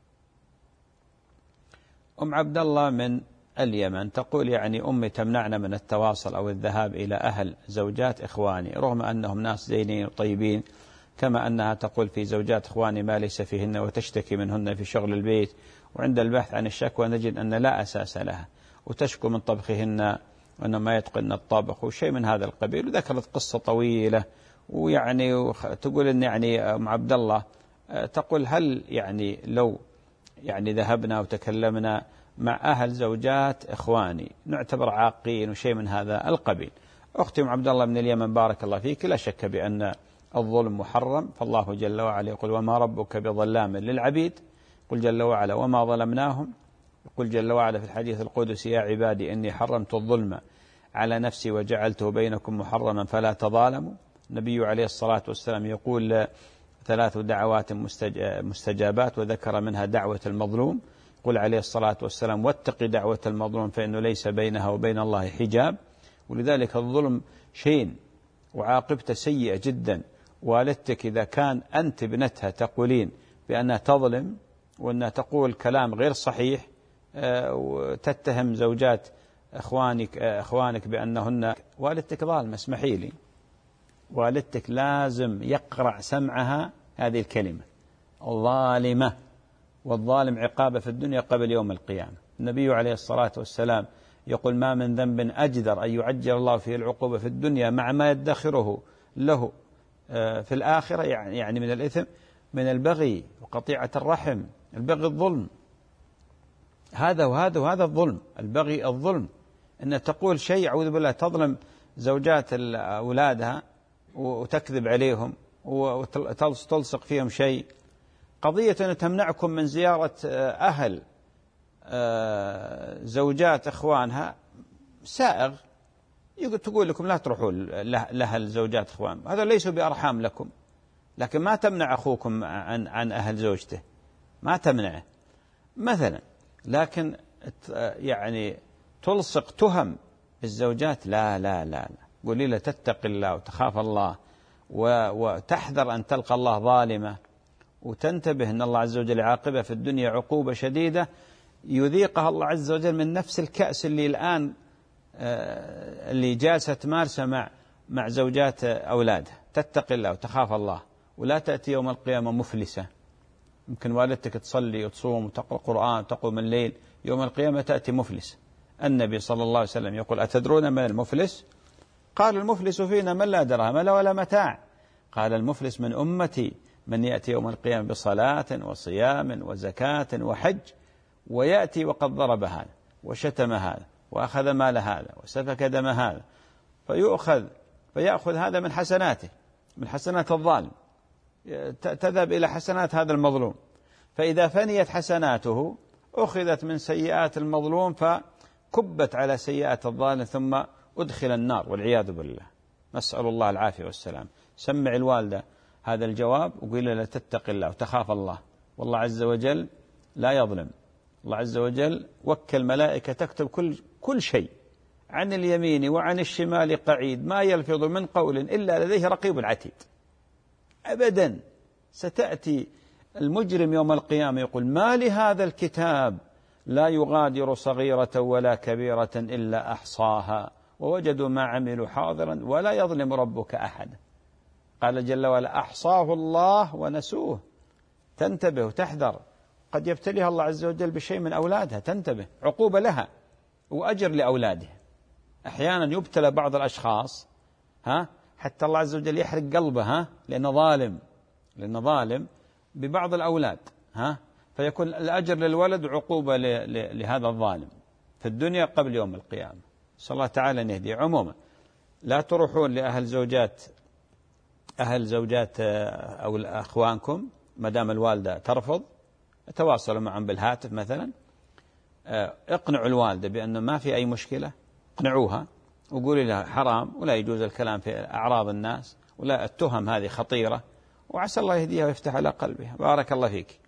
أم عبد الله من اليمن تقول يعني أمي تمنعنا من التواصل أو الذهاب إلى أهل زوجات إخواني رغم أنهم ناس زينين وطيبين، كما أنها تقول في زوجات إخواني ما ليس فيهن وتشتكي منهن في شغل البيت، وعند البحث عن الشكوى نجد أن لا أساس لها، وتشكو من طبخهن وأنه ما يتقن الطبخ وشيء من هذا القبيل. وذكرت قصة طويلة، ويعني تقول أن يعني أم عبد الله تقول هل يعني لو يعني ذهبنا وتكلمنا مع أهل زوجات إخواني نعتبر عاقين وشيء من هذا القبيل؟ أختي أم عبد الله من اليمن بارك الله فيك، لا شك بأن الظلم محرم، فالله جل وعلا يقول وما ربك بظلام للعبيد، قل جل وعلا وما ظلمناهم، يقول جل وعلا في الحديث القدسي يا عبادي إني حرمت الظلم على نفسي وجعلته بينكم محرما فلا تظالموا. النبي عليه الصلاة والسلام يقول 3 دعوات مستجابات، وذكر منها دعوة المظلوم، قل عليه الصلاة والسلام واتق دعوة المظلوم فإنه ليس بينها وبين الله حجاب. ولذلك الظلم شين وعاقبته سيئة جدا. والدتك إذا كان أنت ابنتها تقولين بأنها تظلم وأنها تقول كلام غير صحيح وتتهم زوجات أخوانك بأنهن، والدتك ظالمة، اسمحي لي، والدتك لازم يقرع سمعها هذه الكلمة ظالمة، والظالم عقابه في الدنيا قبل يوم القيامة. النبي عليه الصلاة والسلام يقول ما من ذنب أجدر أن يعجل الله فيه العقوبة في الدنيا مع ما يدخره له في الآخرة، يعني من الإثم، من البغي وقطيعة الرحم. البغي الظلم، هذا الظلم، البغي الظلم، أن تقول شيء أعوذ بالله، تظلم زوجات أولادها وتكذب عليهم وتلصق فيهم شيء. قضية أن تمنعكم من زيارة أهل زوجات إخوانها سائغ، تقول لكم لا تروحوا لأهل زوجات إخوان، هذا ليسوا بأرحام لكم، لكن ما تمنع أخوكم عن أهل زوجته، ما تمنعه مثلا. لكن يعني تلصق تهم بالزوجات، لا لا لا لا، قولي له تتق الله وتخاف الله وتحذر أن تلقى الله ظالمة، وتنتبه أن الله عز وجل عاقبة في الدنيا عقوبة شديدة يذيقها الله عز وجل من نفس الكأس اللي الآن اللي جالسة تمارسه مع زوجات أولادها. تتق الله وتخاف الله، ولا تأتي يوم القيامة مفلسة. يمكن والدتك تصلي وتصوم وتقرأ قرآن وتقوم الليل، يوم القيامة تأتي مفلس. النبي صلى الله عليه وسلم يقول أتدرون من المفلس؟ قال المفلس فينا من لا درهم له ولا متاع. قال المفلس من أمتي من يأتي يوم القيامة بصلاة وصيام وزكاة وحج، ويأتي وقد ضرب هذا وشتم هذا وأخذ مال هذا وسفك دم هذا، فيأخذ هذا من حسناته، من حسنات الظالم، تذهب إلى حسنات هذا المظلوم، فإذا فنيت حسناته أخذت من سيئات المظلوم فكبت على سيئات الظالم ثم أدخل النار والعياذ بالله، نسأل الله العافية والسلام. سمع الوالدة هذا الجواب وقيل له تتق الله وتخاف الله، والله عز وجل لا يظلم. الله عز وجل وكل ملائكة تكتب كل شيء عن اليمين وعن الشمال قعيد، ما يلفظ من قول إلا لديه رقيب عتيد. أبدا ستأتي المجرم يوم القيامة يقول ما لهذا الكتاب لا يغادر صغيرة ولا كبيرة إلا أحصاها ووجدوا ما عملوا حاضرا ولا يظلم ربك أحد. قال جل وعلا أحصاه الله ونسوه. تنتبه وتحذر، قد يبتليها الله عز وجل بشيء من أولادها، تنتبه، عقوبة لها وأجر لأولادها. أحيانا يبتلى بعض الأشخاص حتى الله عز وجل يحرق قلبه لأنه ظالم ببعض الأولاد فيكون الأجر للولد وعقوبة لهذا الظالم في الدنيا قبل يوم القيامة. صلى الله تعالى أن يهدي. عموما لا تروحون لأهل زوجات أو أخوانكم ما دام الوالدة ترفض، تواصلوا معهم بالهاتف مثلا، اقنعوا الوالدة بأنه ما في أي مشكلة، اقنعوها وقولوا لها حرام ولا يجوز الكلام في أعراض الناس ولا التهم هذه خطيرة، وعسى الله يهديها ويفتح على قلبها. بارك الله فيك.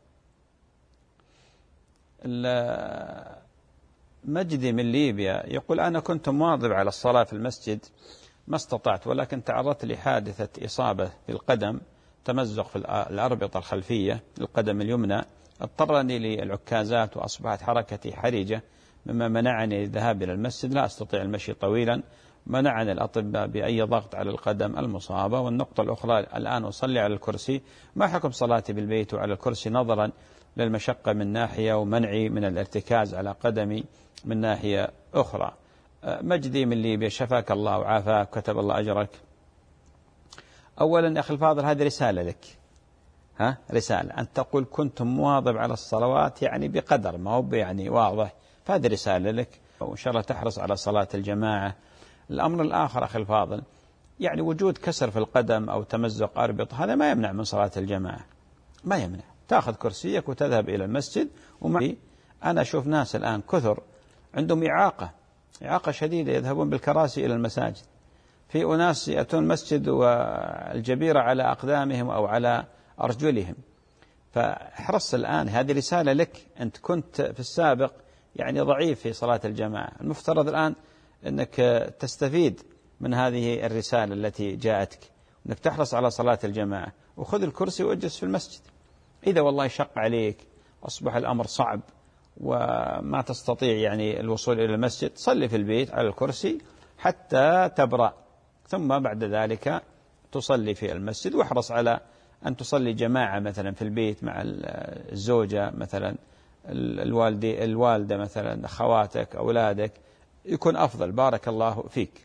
مجدي من ليبيا يقول أنا كنت مواظب على الصلاة في المسجد ما استطعت، ولكن تعرضت لحادثة إصابة في القدم، تمزق في الأربطة الخلفية القدم اليمنى، اضطرني للعكازات وأصبحت حركتي حرجة مما منعني الذهاب إلى المسجد، لا أستطيع المشي طويلا، منعني الأطباء بأي ضغط على القدم المصابة. والنقطة الأخرى الآن أصلي على الكرسي، ما حكم صلاتي بالبيت وعلى الكرسي نظرا للمشقة من ناحية ومنعي من الارتكاز على قدمي من ناحية أخرى. مجدي من ليبيا شفاك الله وعافاك كتب الله أجرك. أولا يا أخي الفاضل هذه رسالة لك، رسالة أن تقول كنت مواظب على الصلوات يعني بقدر ما هو يعني واضح، فهذه رسالة لك وإن شاء الله تحرص على صلاة الجماعة. الأمر الآخر أخي الفاضل يعني وجود كسر في القدم أو تمزق أربط هذا ما يمنع من صلاة الجماعة، ما يمنع، تأخذ كرسيك وتذهب إلى المسجد. أنا أشوف ناس الآن كثر عندهم إعاقة شديدة يذهبون بالكراسي إلى المساجد، في أناس يأتون المسجد والجبيرة على أقدامهم أو على أرجلهم. فاحرص الآن، هذه رسالة لك، أنت كنت في السابق يعني ضعيف في صلاة الجماعة، المفترض الآن أنك تستفيد من هذه الرسالة التي جاءتك، أنك تحرص على صلاة الجماعة وخذ الكرسي واجلس في المسجد. إذا والله شق عليك أصبح الأمر صعب وما تستطيع يعني الوصول إلى المسجد، صلي في البيت على الكرسي حتى تبرأ، ثم بعد ذلك تصلي في المسجد. واحرص على أن تصلي جماعة مثلا في البيت مع الزوجة مثلا، الوالدة مثلا، أخواتك، أولادك، يكون أفضل. بارك الله فيك.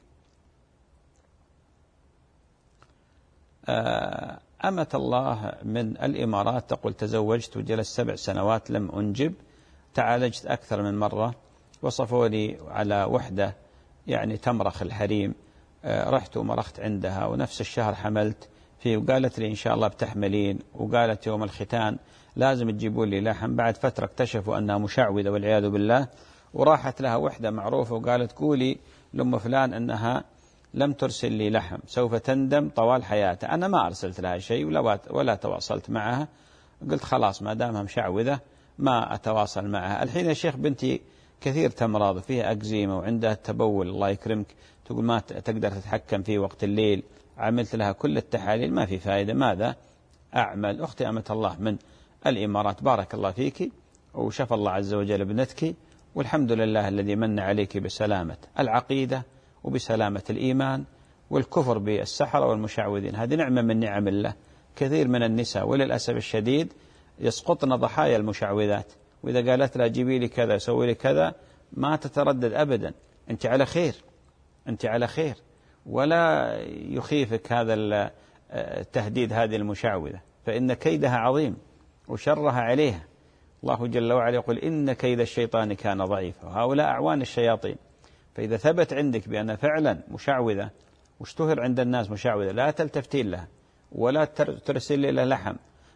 أمة الله من الإمارات تقول تزوجت وجلست 7 سنوات لم أنجب، تعالجت أكثر من مرة، وصفوا لي على وحدة يعني تمرخ الحريم، رحت ومرخت عندها ونفس الشهر حملت فيه، وقالت لي إن شاء الله بتحملين، وقالت يوم الختان لازم تجيبوا لي لحم. بعد فترة اكتشفوا أنها مشعوذة والعياذ بالله، وراحت لها وحدة معروفة وقالت قولي لأم فلان أنها لم ترسل لي لحم، سوف تندم طوال حياتها. أنا ما أرسلت لها شيء ولا تواصلت معها، قلت خلاص ما دامها مشعوذة ما أتواصل معها. الحين يا شيخ بنتي كثير تمراض، فيها أكزيما وعندها تبول الله يكرمك، تقول ما تقدر تتحكم فيه وقت الليل، عملت لها كل التحاليل ما في فائدة، ماذا أعمل؟ أختي أمة الله من الإمارات بارك الله فيك وشفى الله عز وجل ابنتك، والحمد لله الذي من عليك بسلامة العقيدة وبسلامة الإيمان، والكفر بالسحرة والمشعوذين هذه نعمة من نعم الله. كثير من النساء وللأسف الشديد يسقطن ضحايا المشعوذات، وإذا قالت لها جيبي لي كذا سوي لي كذا ما تتردد أبدا، أنت على خير، أنت على خير، ولا يخيفك هذا التهديد هذه المشعوذة، فإن كيدها عظيم وشرها عليها. الله جل وعلا يقول إن كيد الشيطان كان ضعيفا وهؤلاء أعوان الشياطين. فإذا ثبت عندك بأن فعلا مشعوذة واشتهر عند الناس مشعوذة، لا تلتفتين لها ولا ترسل لها لحم،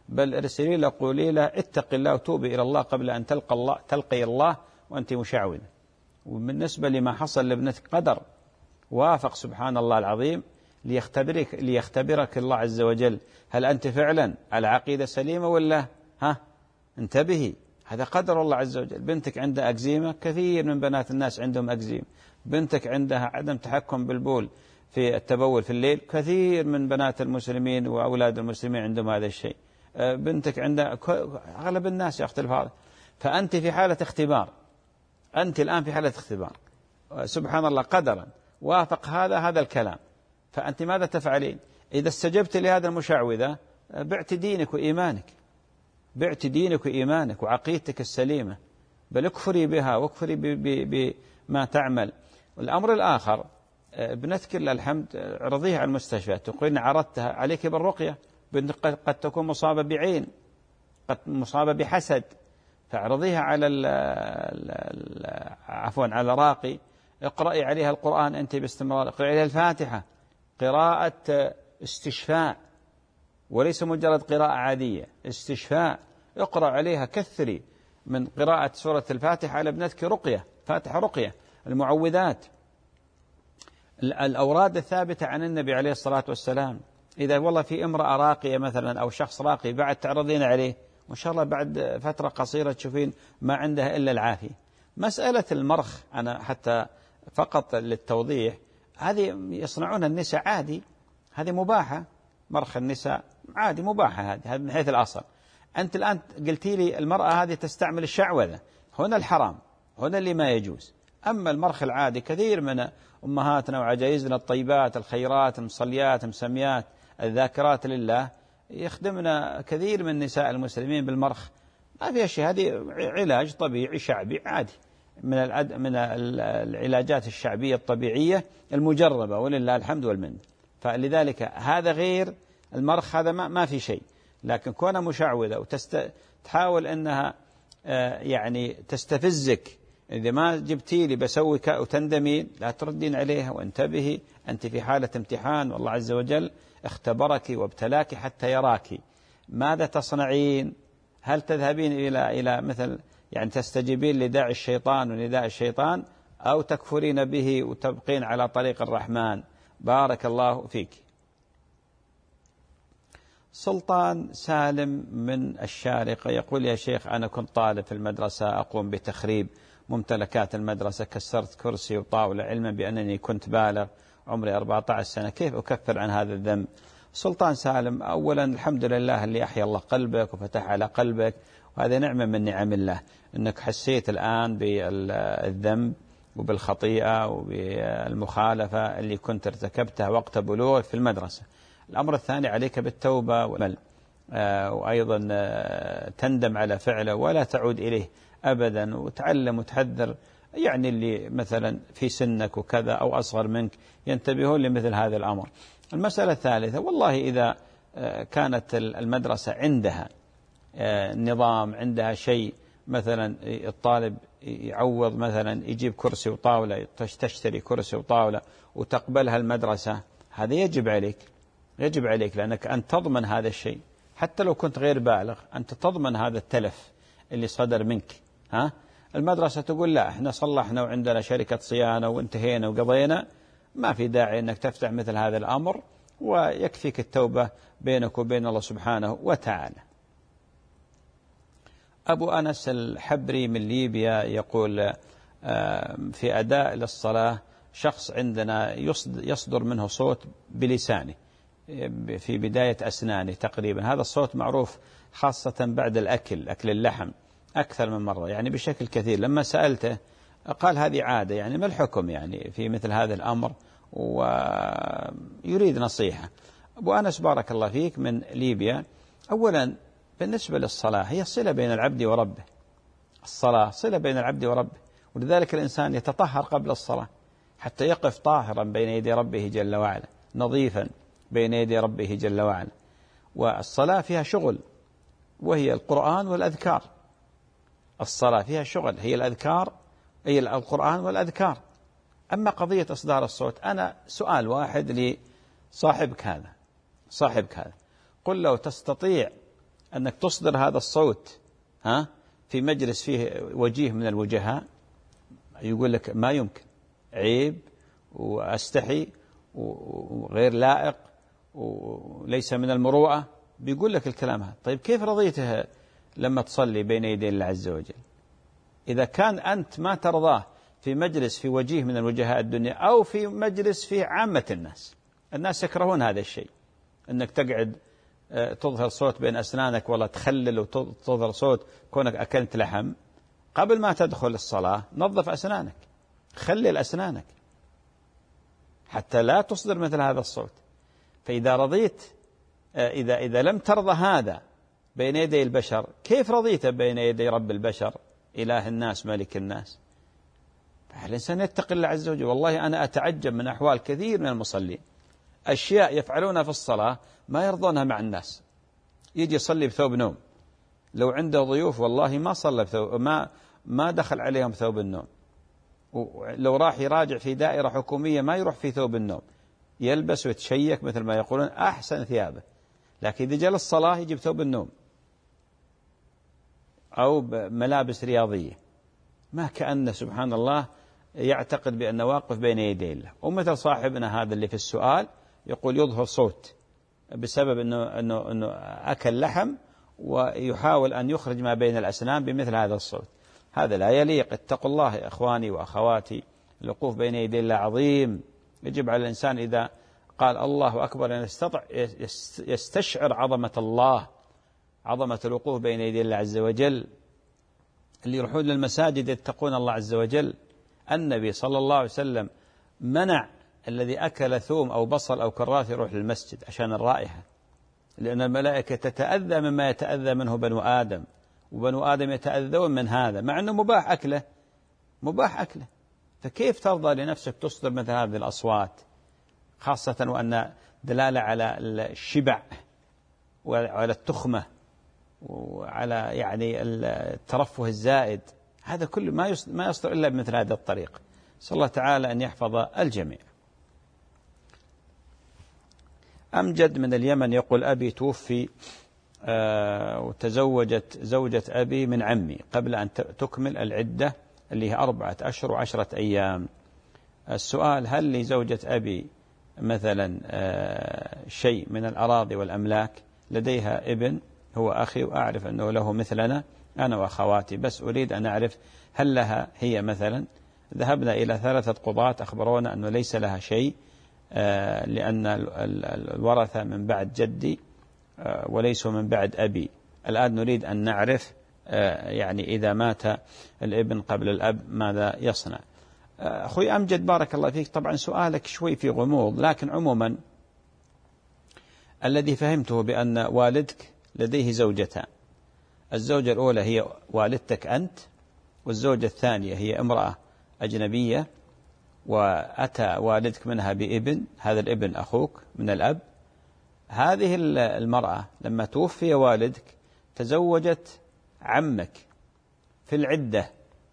بل ارسلي له قولي له اتق الله وتوبي إلى الله قبل أن تلقي الله وأنت مشعوذة. وبالنسبة لما حصل لابنتك قدر، وافق سبحان الله العظيم ليختبرك الله عز وجل، هل أنت فعلا على عقيدة سليمة ولا انتبهي، هذا قدر الله عز وجل. بنتك عندها أكزيمة، كثير من بنات الناس عندهم أكزيم. بنتك عندها عدم تحكم بالبول في التبول في الليل، كثير من بنات المسلمين وأولاد المسلمين عندهم هذا الشيء. بنتك عندها، أغلب الناس يختلف هذا. فأنت في حالة اختبار، أنت الآن في حالة اختبار، سبحان الله قدرا وافق هذا الكلام. فأنت ماذا تفعلين؟ إذا استجبت لهذا المشعوذة بعت دينك وإيمانك، بعت دينك وإيمانك وعقيدتك السليمة، بل اكفري بها واكفري بما تعمل. والأمر الآخر، ابنتك لله الحمد رضيها على المستشفى، تقولين عرضتها عليك بالرقية، بنتك قد تكون مصابة بعين، قد مصابة بحسد، فاعرضيها على راقي، اقرأي عليها القرآن أنت باستمرار، اقرأي عليها الفاتحة، قراءة استشفاء وليس مجرد قراءة عادية، استشفاء. اقرأ عليها، كثري من قراءة سورة الفاتحة على ابنتك، رقية، فاتحة رقية، المعوذات، الأوراد الثابتة عن النبي عليه الصلاة والسلام. إذا والله في امرأة راقية مثلا أو شخص راقي بعد تعرضين عليه، وإن شاء الله بعد فترة قصيرة تشوفين ما عندها إلا العافية. مسألة المرخ أنا حتى فقط للتوضيح، هذه يصنعون النساء عادي، هذه مباحة، مرخ النساء عادي مباحة، هذه من حيث الأصل. أنت الآن قلتي لي المرأة هذه تستعمل الشعوذة، هنا الحرام، هنا اللي ما يجوز. أما المرخ العادي، كثير من أمهاتنا وعجائزنا الطيبات الخيرات المصليات المسميات الذاكرات لله يخدمنا كثير من نساء المسلمين بالمرخ، ما فيها شيء، هذه علاج طبيعي شعبي عادي من العلاجات الشعبية الطبيعية المجربة ولله الحمد والمنة. فلذلك هذا غير المرخ، هذا ما في شيء. لكن كونها مشعوذة وتحاول أنها يعني تستفزك، إذا ما جبتي لي بسويك وتندمين، لا تردين عليها، وانتبهي أنت في حالة امتحان، والله عز وجل اختبرك وابتلاك حتى يراك. ماذا تصنعين؟ هل تذهبين إلى مثل يعني تستجيبين لداعي الشيطان ونداء الشيطان، أو تكفرين به وتبقين على طريق الرحمن؟ بارك الله فيك. سلطان سالم من الشارقة يقول: يا شيخ، أنا كنت طالب في المدرسة أقوم بتخريب ممتلكات المدرسة، كسرت كرسي وطاولة، علما بأنني كنت بالغ عمري 14 سنة، كيف أكفر عن هذا الذنب؟ سلطان سالم، أولا الحمد لله اللي أحيا الله قلبك وفتح على قلبك، وهذه نعمة من نعم الله أنك حسيت الآن بالذنب وبالخطيئة وبالمخالفة اللي كنت ارتكبتها وقت بلوغك في المدرسة. الأمر الثاني، عليك بالتوبة وأيضا تندم على فعله ولا تعود إليه أبدا، وتعلم وتحذر يعني اللي مثلا في سنك وكذا أو أصغر منك ينتبهون لمثل هذا الأمر. المسألة الثالثة، والله إذا كانت المدرسة عندها نظام، عندها شيء، مثلا الطالب يعوض مثلا يجيب كرسي وطاولة، تشتري كرسي وطاولة وتقبلها المدرسة، هذا يجب عليك لأنك أن تضمن هذا الشيء، حتى لو كنت غير بالغ أنت تضمن هذا التلف اللي صدر منك. المدرسة تقول لا احنا صلحنا وعندنا شركة صيانة وانتهينا وقضينا، ما في داعي أنك تفتح مثل هذا الأمر، ويكفيك التوبة بينك وبين الله سبحانه وتعالى. أبو أنس الحبري من ليبيا يقول: في أداء للصلاة شخص عندنا يصدر منه صوت بلسانه في بداية أسنانه تقريبا، هذا الصوت معروف خاصة بعد أكل اللحم أكثر من مرة، يعني بشكل كثير. لما سألته قال هذه عادة، يعني ما الحكم يعني في مثل هذا الأمر، ويريد نصيحة. أبو أنس بارك الله فيك من ليبيا، أولا بالنسبة للصلاة هي صلة بين العبد وربه، الصلاة صلة بين العبد وربه، ولذلك الإنسان يتطهر قبل الصلاة حتى يقف طاهرا بين يدي ربه جل وعلا، نظيفا بين يدي ربه جل وعلا. والصلاة فيها شغل، وهي القرآن والأذكار. الصلاة فيها شغل، هي الأذكار، هي القرآن والأذكار. أما قضية إصدار الصوت، أنا سؤال واحد لصاحبك هذا، قل له تستطيع أنك تصدر هذا الصوت في مجلس فيه وجيه من الوجهاء، يقول لك ما يمكن، عيب وأستحي وغير لائق وليس من المروءة، بيقول لك الكلام هذا. طيب كيف رضيته لما تصلي بين يدي الله عز وجل؟ إذا كان أنت ما ترضاه في مجلس في وجيه من الوجهاء الدنيا أو في مجلس فيه عامة الناس يكرهون هذا الشيء، أنك تقعد تظهر صوت بين أسنانك، ولا تخلل وتظهر صوت كونك أكلت لحم. قبل ما تدخل الصلاة نظف أسنانك، خلل أسنانك حتى لا تصدر مثل هذا الصوت. فإذا رضيت، إذا لم ترضى هذا بين يدي البشر، كيف رضيت بين يدي رب البشر إله الناس ملك الناس؟ الإنسان يتقي الله عز وجل. والله أنا أتعجب من أحوال كثير من المصلين، أشياء يفعلونها في الصلاة ما يرضونها مع الناس. يجي يصلي بثوب نوم، لو عنده ضيوف والله ما صلى بثوب، ما دخل عليهم ثوب النوم. ولو راح يراجع في دائرة حكومية ما يروح في ثوب النوم، يلبس ويتشيك مثل ما يقولون أحسن ثيابه، لكن إذا جاء للصلاة يجيب ثوب النوم أو ملابس رياضية، ما كأن سبحان الله يعتقد بأنه واقف بين يدي الله. ومثل صاحبنا هذا اللي في السؤال يقول يظهر صوت بسبب أنه أكل لحم ويحاول أن يخرج ما بين الأسنان بمثل هذا الصوت. هذا لا يليق. اتقوا الله يا إخواني وأخواتي، الوقوف بين يدي الله عظيم. يجب على الإنسان إذا قال الله أكبر أن يستشعر عظمة الله، عظمة الوقوف بين يدي الله عز وجل. اللي يروحون للمساجد يتقون الله عز وجل. النبي صلى الله عليه وسلم منع الذي أكل ثوم أو بصل أو كراث يروح للمسجد عشان الرائحة، لأن الملائكة تتأذى مما يتأذى منه بنو آدم، وبنو آدم يتأذون من هذا، مع أنه مباح أكله. فكيف ترضى لنفسك تصدر مثل هذه الأصوات، خاصة وأن دلالة على الشبع وعلى التخمة وعلى يعني الترفه الزائد. هذا كله ما يصدر إلا بمثل هذه الطريقة. صلى الله تعالى أن يحفظ الجميع. أمجد من اليمن يقول أبي توفي وتزوجت زوجة أبي من عمي قبل أن تكمل العدة اللي هي 4 أشهر و10 أيام. السؤال: هل لزوجة أبي مثلا شيء من الأراضي والأملاك؟ لديها ابن هو أخي، وأعرف أنه له مثلنا أنا وأخواتي، بس أريد أن أعرف هل لها هي مثلا. ذهبنا إلى 3 قضاة أخبرونا أنه ليس لها شيء، لأن الورثة من بعد جدي وليسوا من بعد أبي. الآن نريد أن نعرف يعني إذا مات الابن قبل الأب ماذا يصنع. أخوي أمجد بارك الله فيك، طبعا سؤالك شوي في غموض، لكن عموما الذي فهمته بأن والدك لديه زوجتان. الزوجة الأولى هي والدتك أنت، والزوجة الثانية هي امرأة أجنبية، وأتى والدك منها بابن، هذا الابن أخوك من الأب. هذه المرأة لما توفي والدك تزوجت عمك في العدة،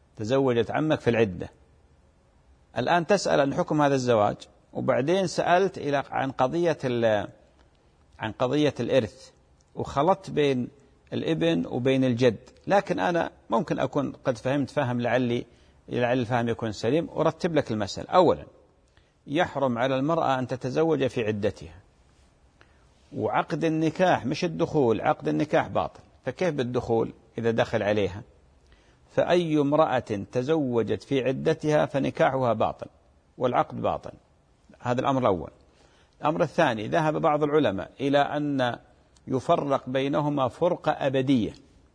الآن تسأل عن حكم هذا الزواج، وبعدين سألت عن قضية الإرث، وخلطت بين الابن وبين الجد. لكن أنا ممكن أكون قد فهمت فهم لعل الفهم يكون سليم. أرتب لك المسألة. أولا، يحرم على المرأة أن تتزوج في عدتها، وعقد النكاح مش الدخول، عقد النكاح باطل. فكيف بالدخول إذا دخل عليها؟ فأي امرأة تزوجت في عدتها فنكاحها باطل والعقد باطل. هذا الأمر الأول. الأمر الثاني، ذهب بعض العلماء إلى أن يفرق بينهما فرقة أبدية.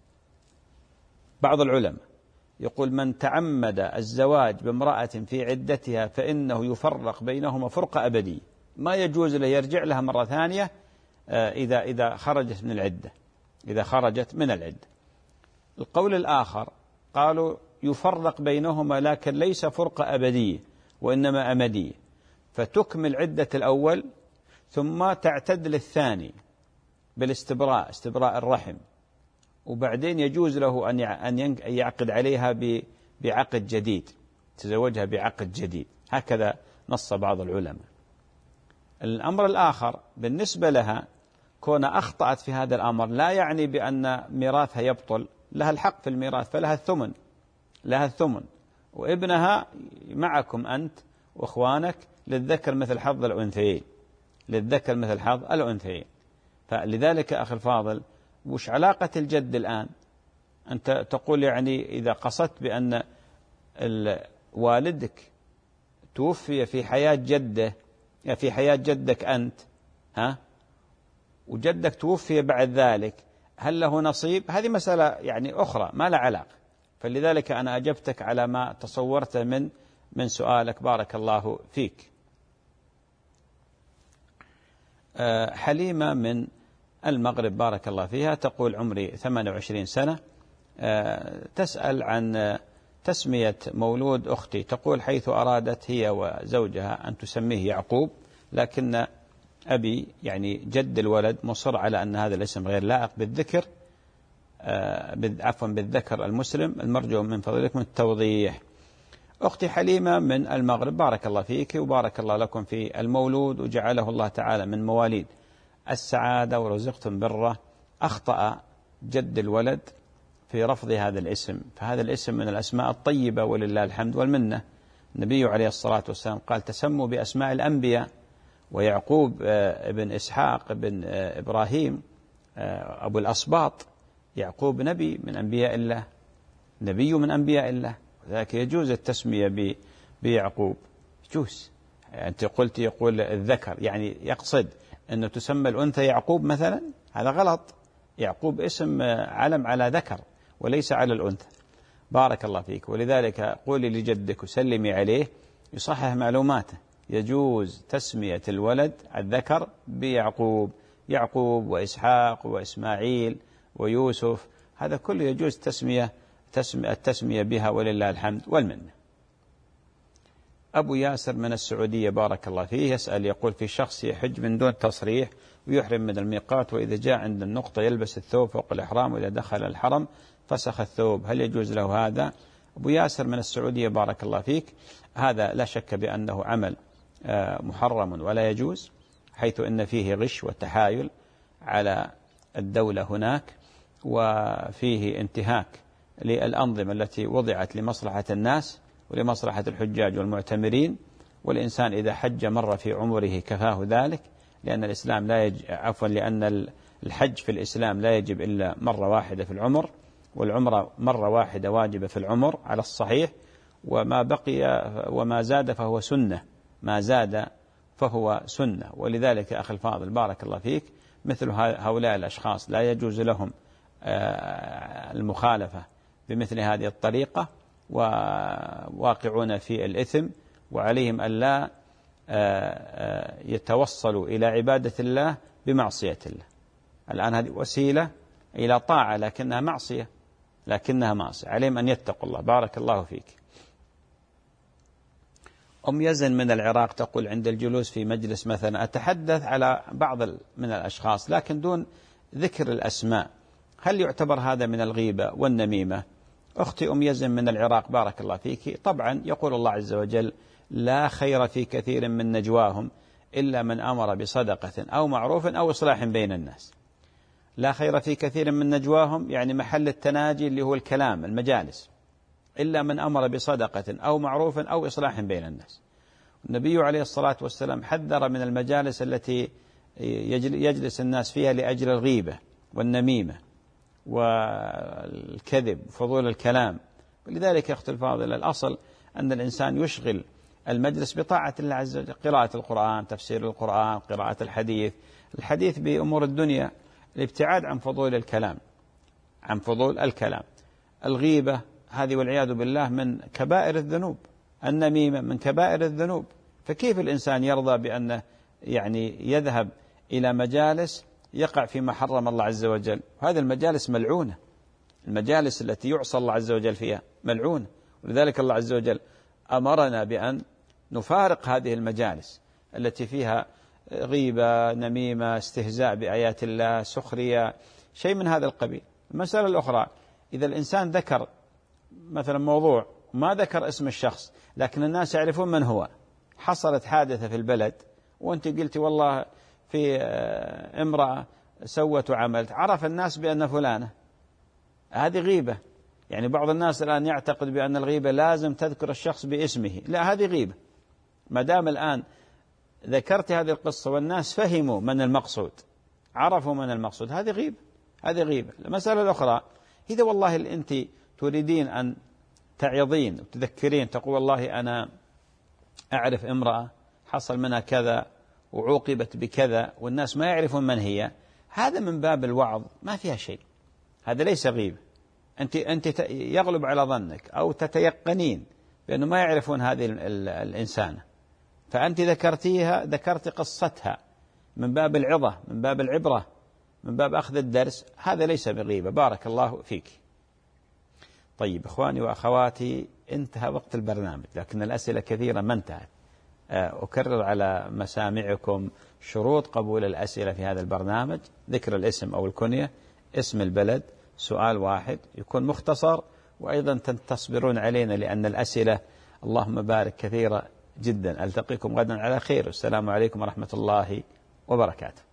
بعض العلماء يقول من تعمد الزواج بامرأة في عدتها فإنه يفرق بينهما فرقة أبدية، ما يجوز له يرجع لها مرة ثانية إذا خرجت من العدة. القول الآخر قالوا يفرق بينهما لكن ليس فرقة أبدية وإنما أمدية، فتكمل عدة الأول ثم تعتد للثاني بالاستبراء، استبراء الرحم، وبعدين يجوز له أن يعقد عليها بعقد جديد، تزوجها بعقد جديد. هكذا نص بعض العلماء. الأمر الآخر بالنسبة لها كون أخطأت في هذا الأمر لا يعني بأن ميراثها يبطل، لها الحق في الميراث، فلها الثمن، لها الثمن، وابنها معكم أنت وإخوانك للذكر مثل حظ الأنثيين، للذكر مثل حظ الأنثيين. فلذلك أخي الفاضل، وش علاقة الجد الآن؟ أنت تقول يعني إذا قصدت بأن والدك توفي في حياة جده، في حياة جدك أنت، وجدك توفي بعد ذلك، هل له نصيب؟ هذه مسألة يعني أخرى ما لها علاقة. فلذلك أنا أجبتك على ما تصورته من سؤالك، بارك الله فيك. حليمة من المغرب بارك الله فيها تقول: عمري 28 سنة، تسأل عن تسمية مولود أختي. تقول: حيث أرادت هي وزوجها أن تسميه يعقوب، لكن أبي يعني جد الولد مصر على أن هذا الاسم غير لائق بالذكر، بالذكر المسلم. المرجو من فضلكم التوضيح. أختي حليمة من المغرب بارك الله فيك وبارك الله لكم في المولود، وجعله الله تعالى من مواليد السعادة ورزقتم بره. أخطأ جد الولد في رفض هذا الاسم، فهذا الاسم من الأسماء الطيبة ولله الحمد والمنة. النبي عليه الصلاة والسلام قال: تسموا بأسماء الأنبياء. ويعقوب ابن إسحاق ابن إبراهيم أبو الأصباط، يعقوب نبي من أنبياء الله، نبي من أنبياء الله، ذلك يجوز التسمية بيعقوب، يجوز. أنت قلت يقول الذكر، يعني يقصد أنه تسمى الأنثى يعقوب مثلا، هذا غلط. يعقوب اسم علم على ذكر وليس على الأنثى. بارك الله فيك. ولذلك قولي لجدك وسلمي عليه يصحح معلوماته. يجوز تسمية الولد الذكر بيعقوب، يعقوب وإسحاق وإسماعيل ويوسف، هذا كله يجوز التسمية بها ولله الحمد والمنة. أبو ياسر من السعودية بارك الله فيه يسأل، يقول: في شخص يحج من دون تصريح ويحرم من الميقات، وإذا جاء عند النقطة يلبس الثوب فوق الإحرام، وإذا دخل الحرم فسخ الثوب، هل يجوز له هذا؟ أبو ياسر من السعودية بارك الله فيك، هذا لا شك بأنه عمل محرم ولا يجوز، حيث إن فيه غش وتحايل على الدولة هناك، وفيه انتهاك للأنظمة التي وضعت لمصلحة الناس ولمصلحة الحجاج والمعتمرين. والإنسان إذا حج مرة في عمره كفاه ذلك، لأن الإسلام لأن الحج في الإسلام لا يجب إلا مرة واحدة في العمر، والعمرة مرة واحدة واجبة في العمر على الصحيح، وما بقي وما زاد فهو سنة، ما زاد فهو سنة. ولذلك أخي الفاضل بارك الله فيك، مثل هؤلاء الأشخاص لا يجوز لهم المخالفة بمثل هذه الطريقة، وواقعون في الإثم، وعليهم أن لا يتوصلوا إلى عبادة الله بمعصية الله. الآن هذه وسيلة إلى طاعة لكنها معصية، عليهم أن يتقوا الله. بارك الله فيك. أم يزن من العراق تقول: عند الجلوس في مجلس مثلا أتحدث على بعض من الأشخاص لكن دون ذكر الأسماء، هل يعتبر هذا من الغيبة والنميمة؟ أختي أم يزن من العراق بارك الله فيك، طبعا يقول الله عز وجل: لا خير في كثير من نجواهم إلا من أمر بصدقة أو معروف أو إصلاح بين الناس. لا خير في كثير من نجواهم يعني محل التناجي اللي هو الكلام المجالس، إلا من أمر بصدقة أو معروف أو إصلاح بين الناس. النبي عليه الصلاة والسلام حذر من المجالس التي يجلس الناس فيها لأجل الغيبة والنميمة والكذب وفضول الكلام. ولذلك يا أختي الفاضلة، الأصل أن الإنسان يشغل المجلس بطاعة الله عز وجل، قراءة القرآن، تفسير القرآن، قراءة الحديث بأمور الدنيا، الابتعاد عن فضول الكلام. الغيبة هذه والعياذ بالله من كبائر الذنوب، النميمة من كبائر الذنوب. فكيف الإنسان يرضى بأنه يعني يذهب إلى مجالس يقع فيما حرم الله عز وجل؟ هذه المجالس ملعونة، المجالس التي يعصى الله عز وجل فيها ملعونة. ولذلك الله عز وجل أمرنا بأن نفارق هذه المجالس التي فيها غيبة، نميمة، استهزاء بآيات الله، سخرية، شيء من هذا القبيل. المسألة الأخرى، إذا الإنسان ذكر مثلا موضوع ما ذكر اسم الشخص لكن الناس يعرفون من هو، حصلت حادثة في البلد وأنت قلت والله في امرأة سوت وعملت، عرف الناس بأن فلانة، هذه غيبة. يعني بعض الناس الآن يعتقد بأن الغيبة لازم تذكر الشخص باسمه، لا، هذه غيبة. ما دام الآن ذكرت هذه القصة والناس فهموا من المقصود، عرفوا من المقصود، هذه غيبة، هذه غيبة. المسألة الأخرى، إذا والله أنت تريدين أن تعظين وتذكرين، تقول والله أنا أعرف امرأة حصل منها كذا وعوقبت بكذا والناس ما يعرفون من هي، هذا من باب الوعظ، ما فيها شيء، هذا ليس غيبة. أنت يغلب على ظنك أو تتيقنين بأنه ما يعرفون هذه الإنسانة، فأنت ذكرتيها، ذكرت قصتها من باب العظة، من باب العبرة، من باب أخذ الدرس، هذا ليس بغيبة. بارك الله فيك. طيب إخواني وأخواتي، انتهى وقت البرنامج، لكن الأسئلة كثيرة ما انتهت. أكرر على مسامعكم شروط قبول الأسئلة في هذا البرنامج: ذكر الاسم أو الكنية، اسم البلد، سؤال واحد يكون مختصر، وأيضا تصبرون علينا لأن الأسئلة اللهم بارك كثيرة جدا. ألتقيكم غدا على خير، والسلام عليكم ورحمة الله وبركاته.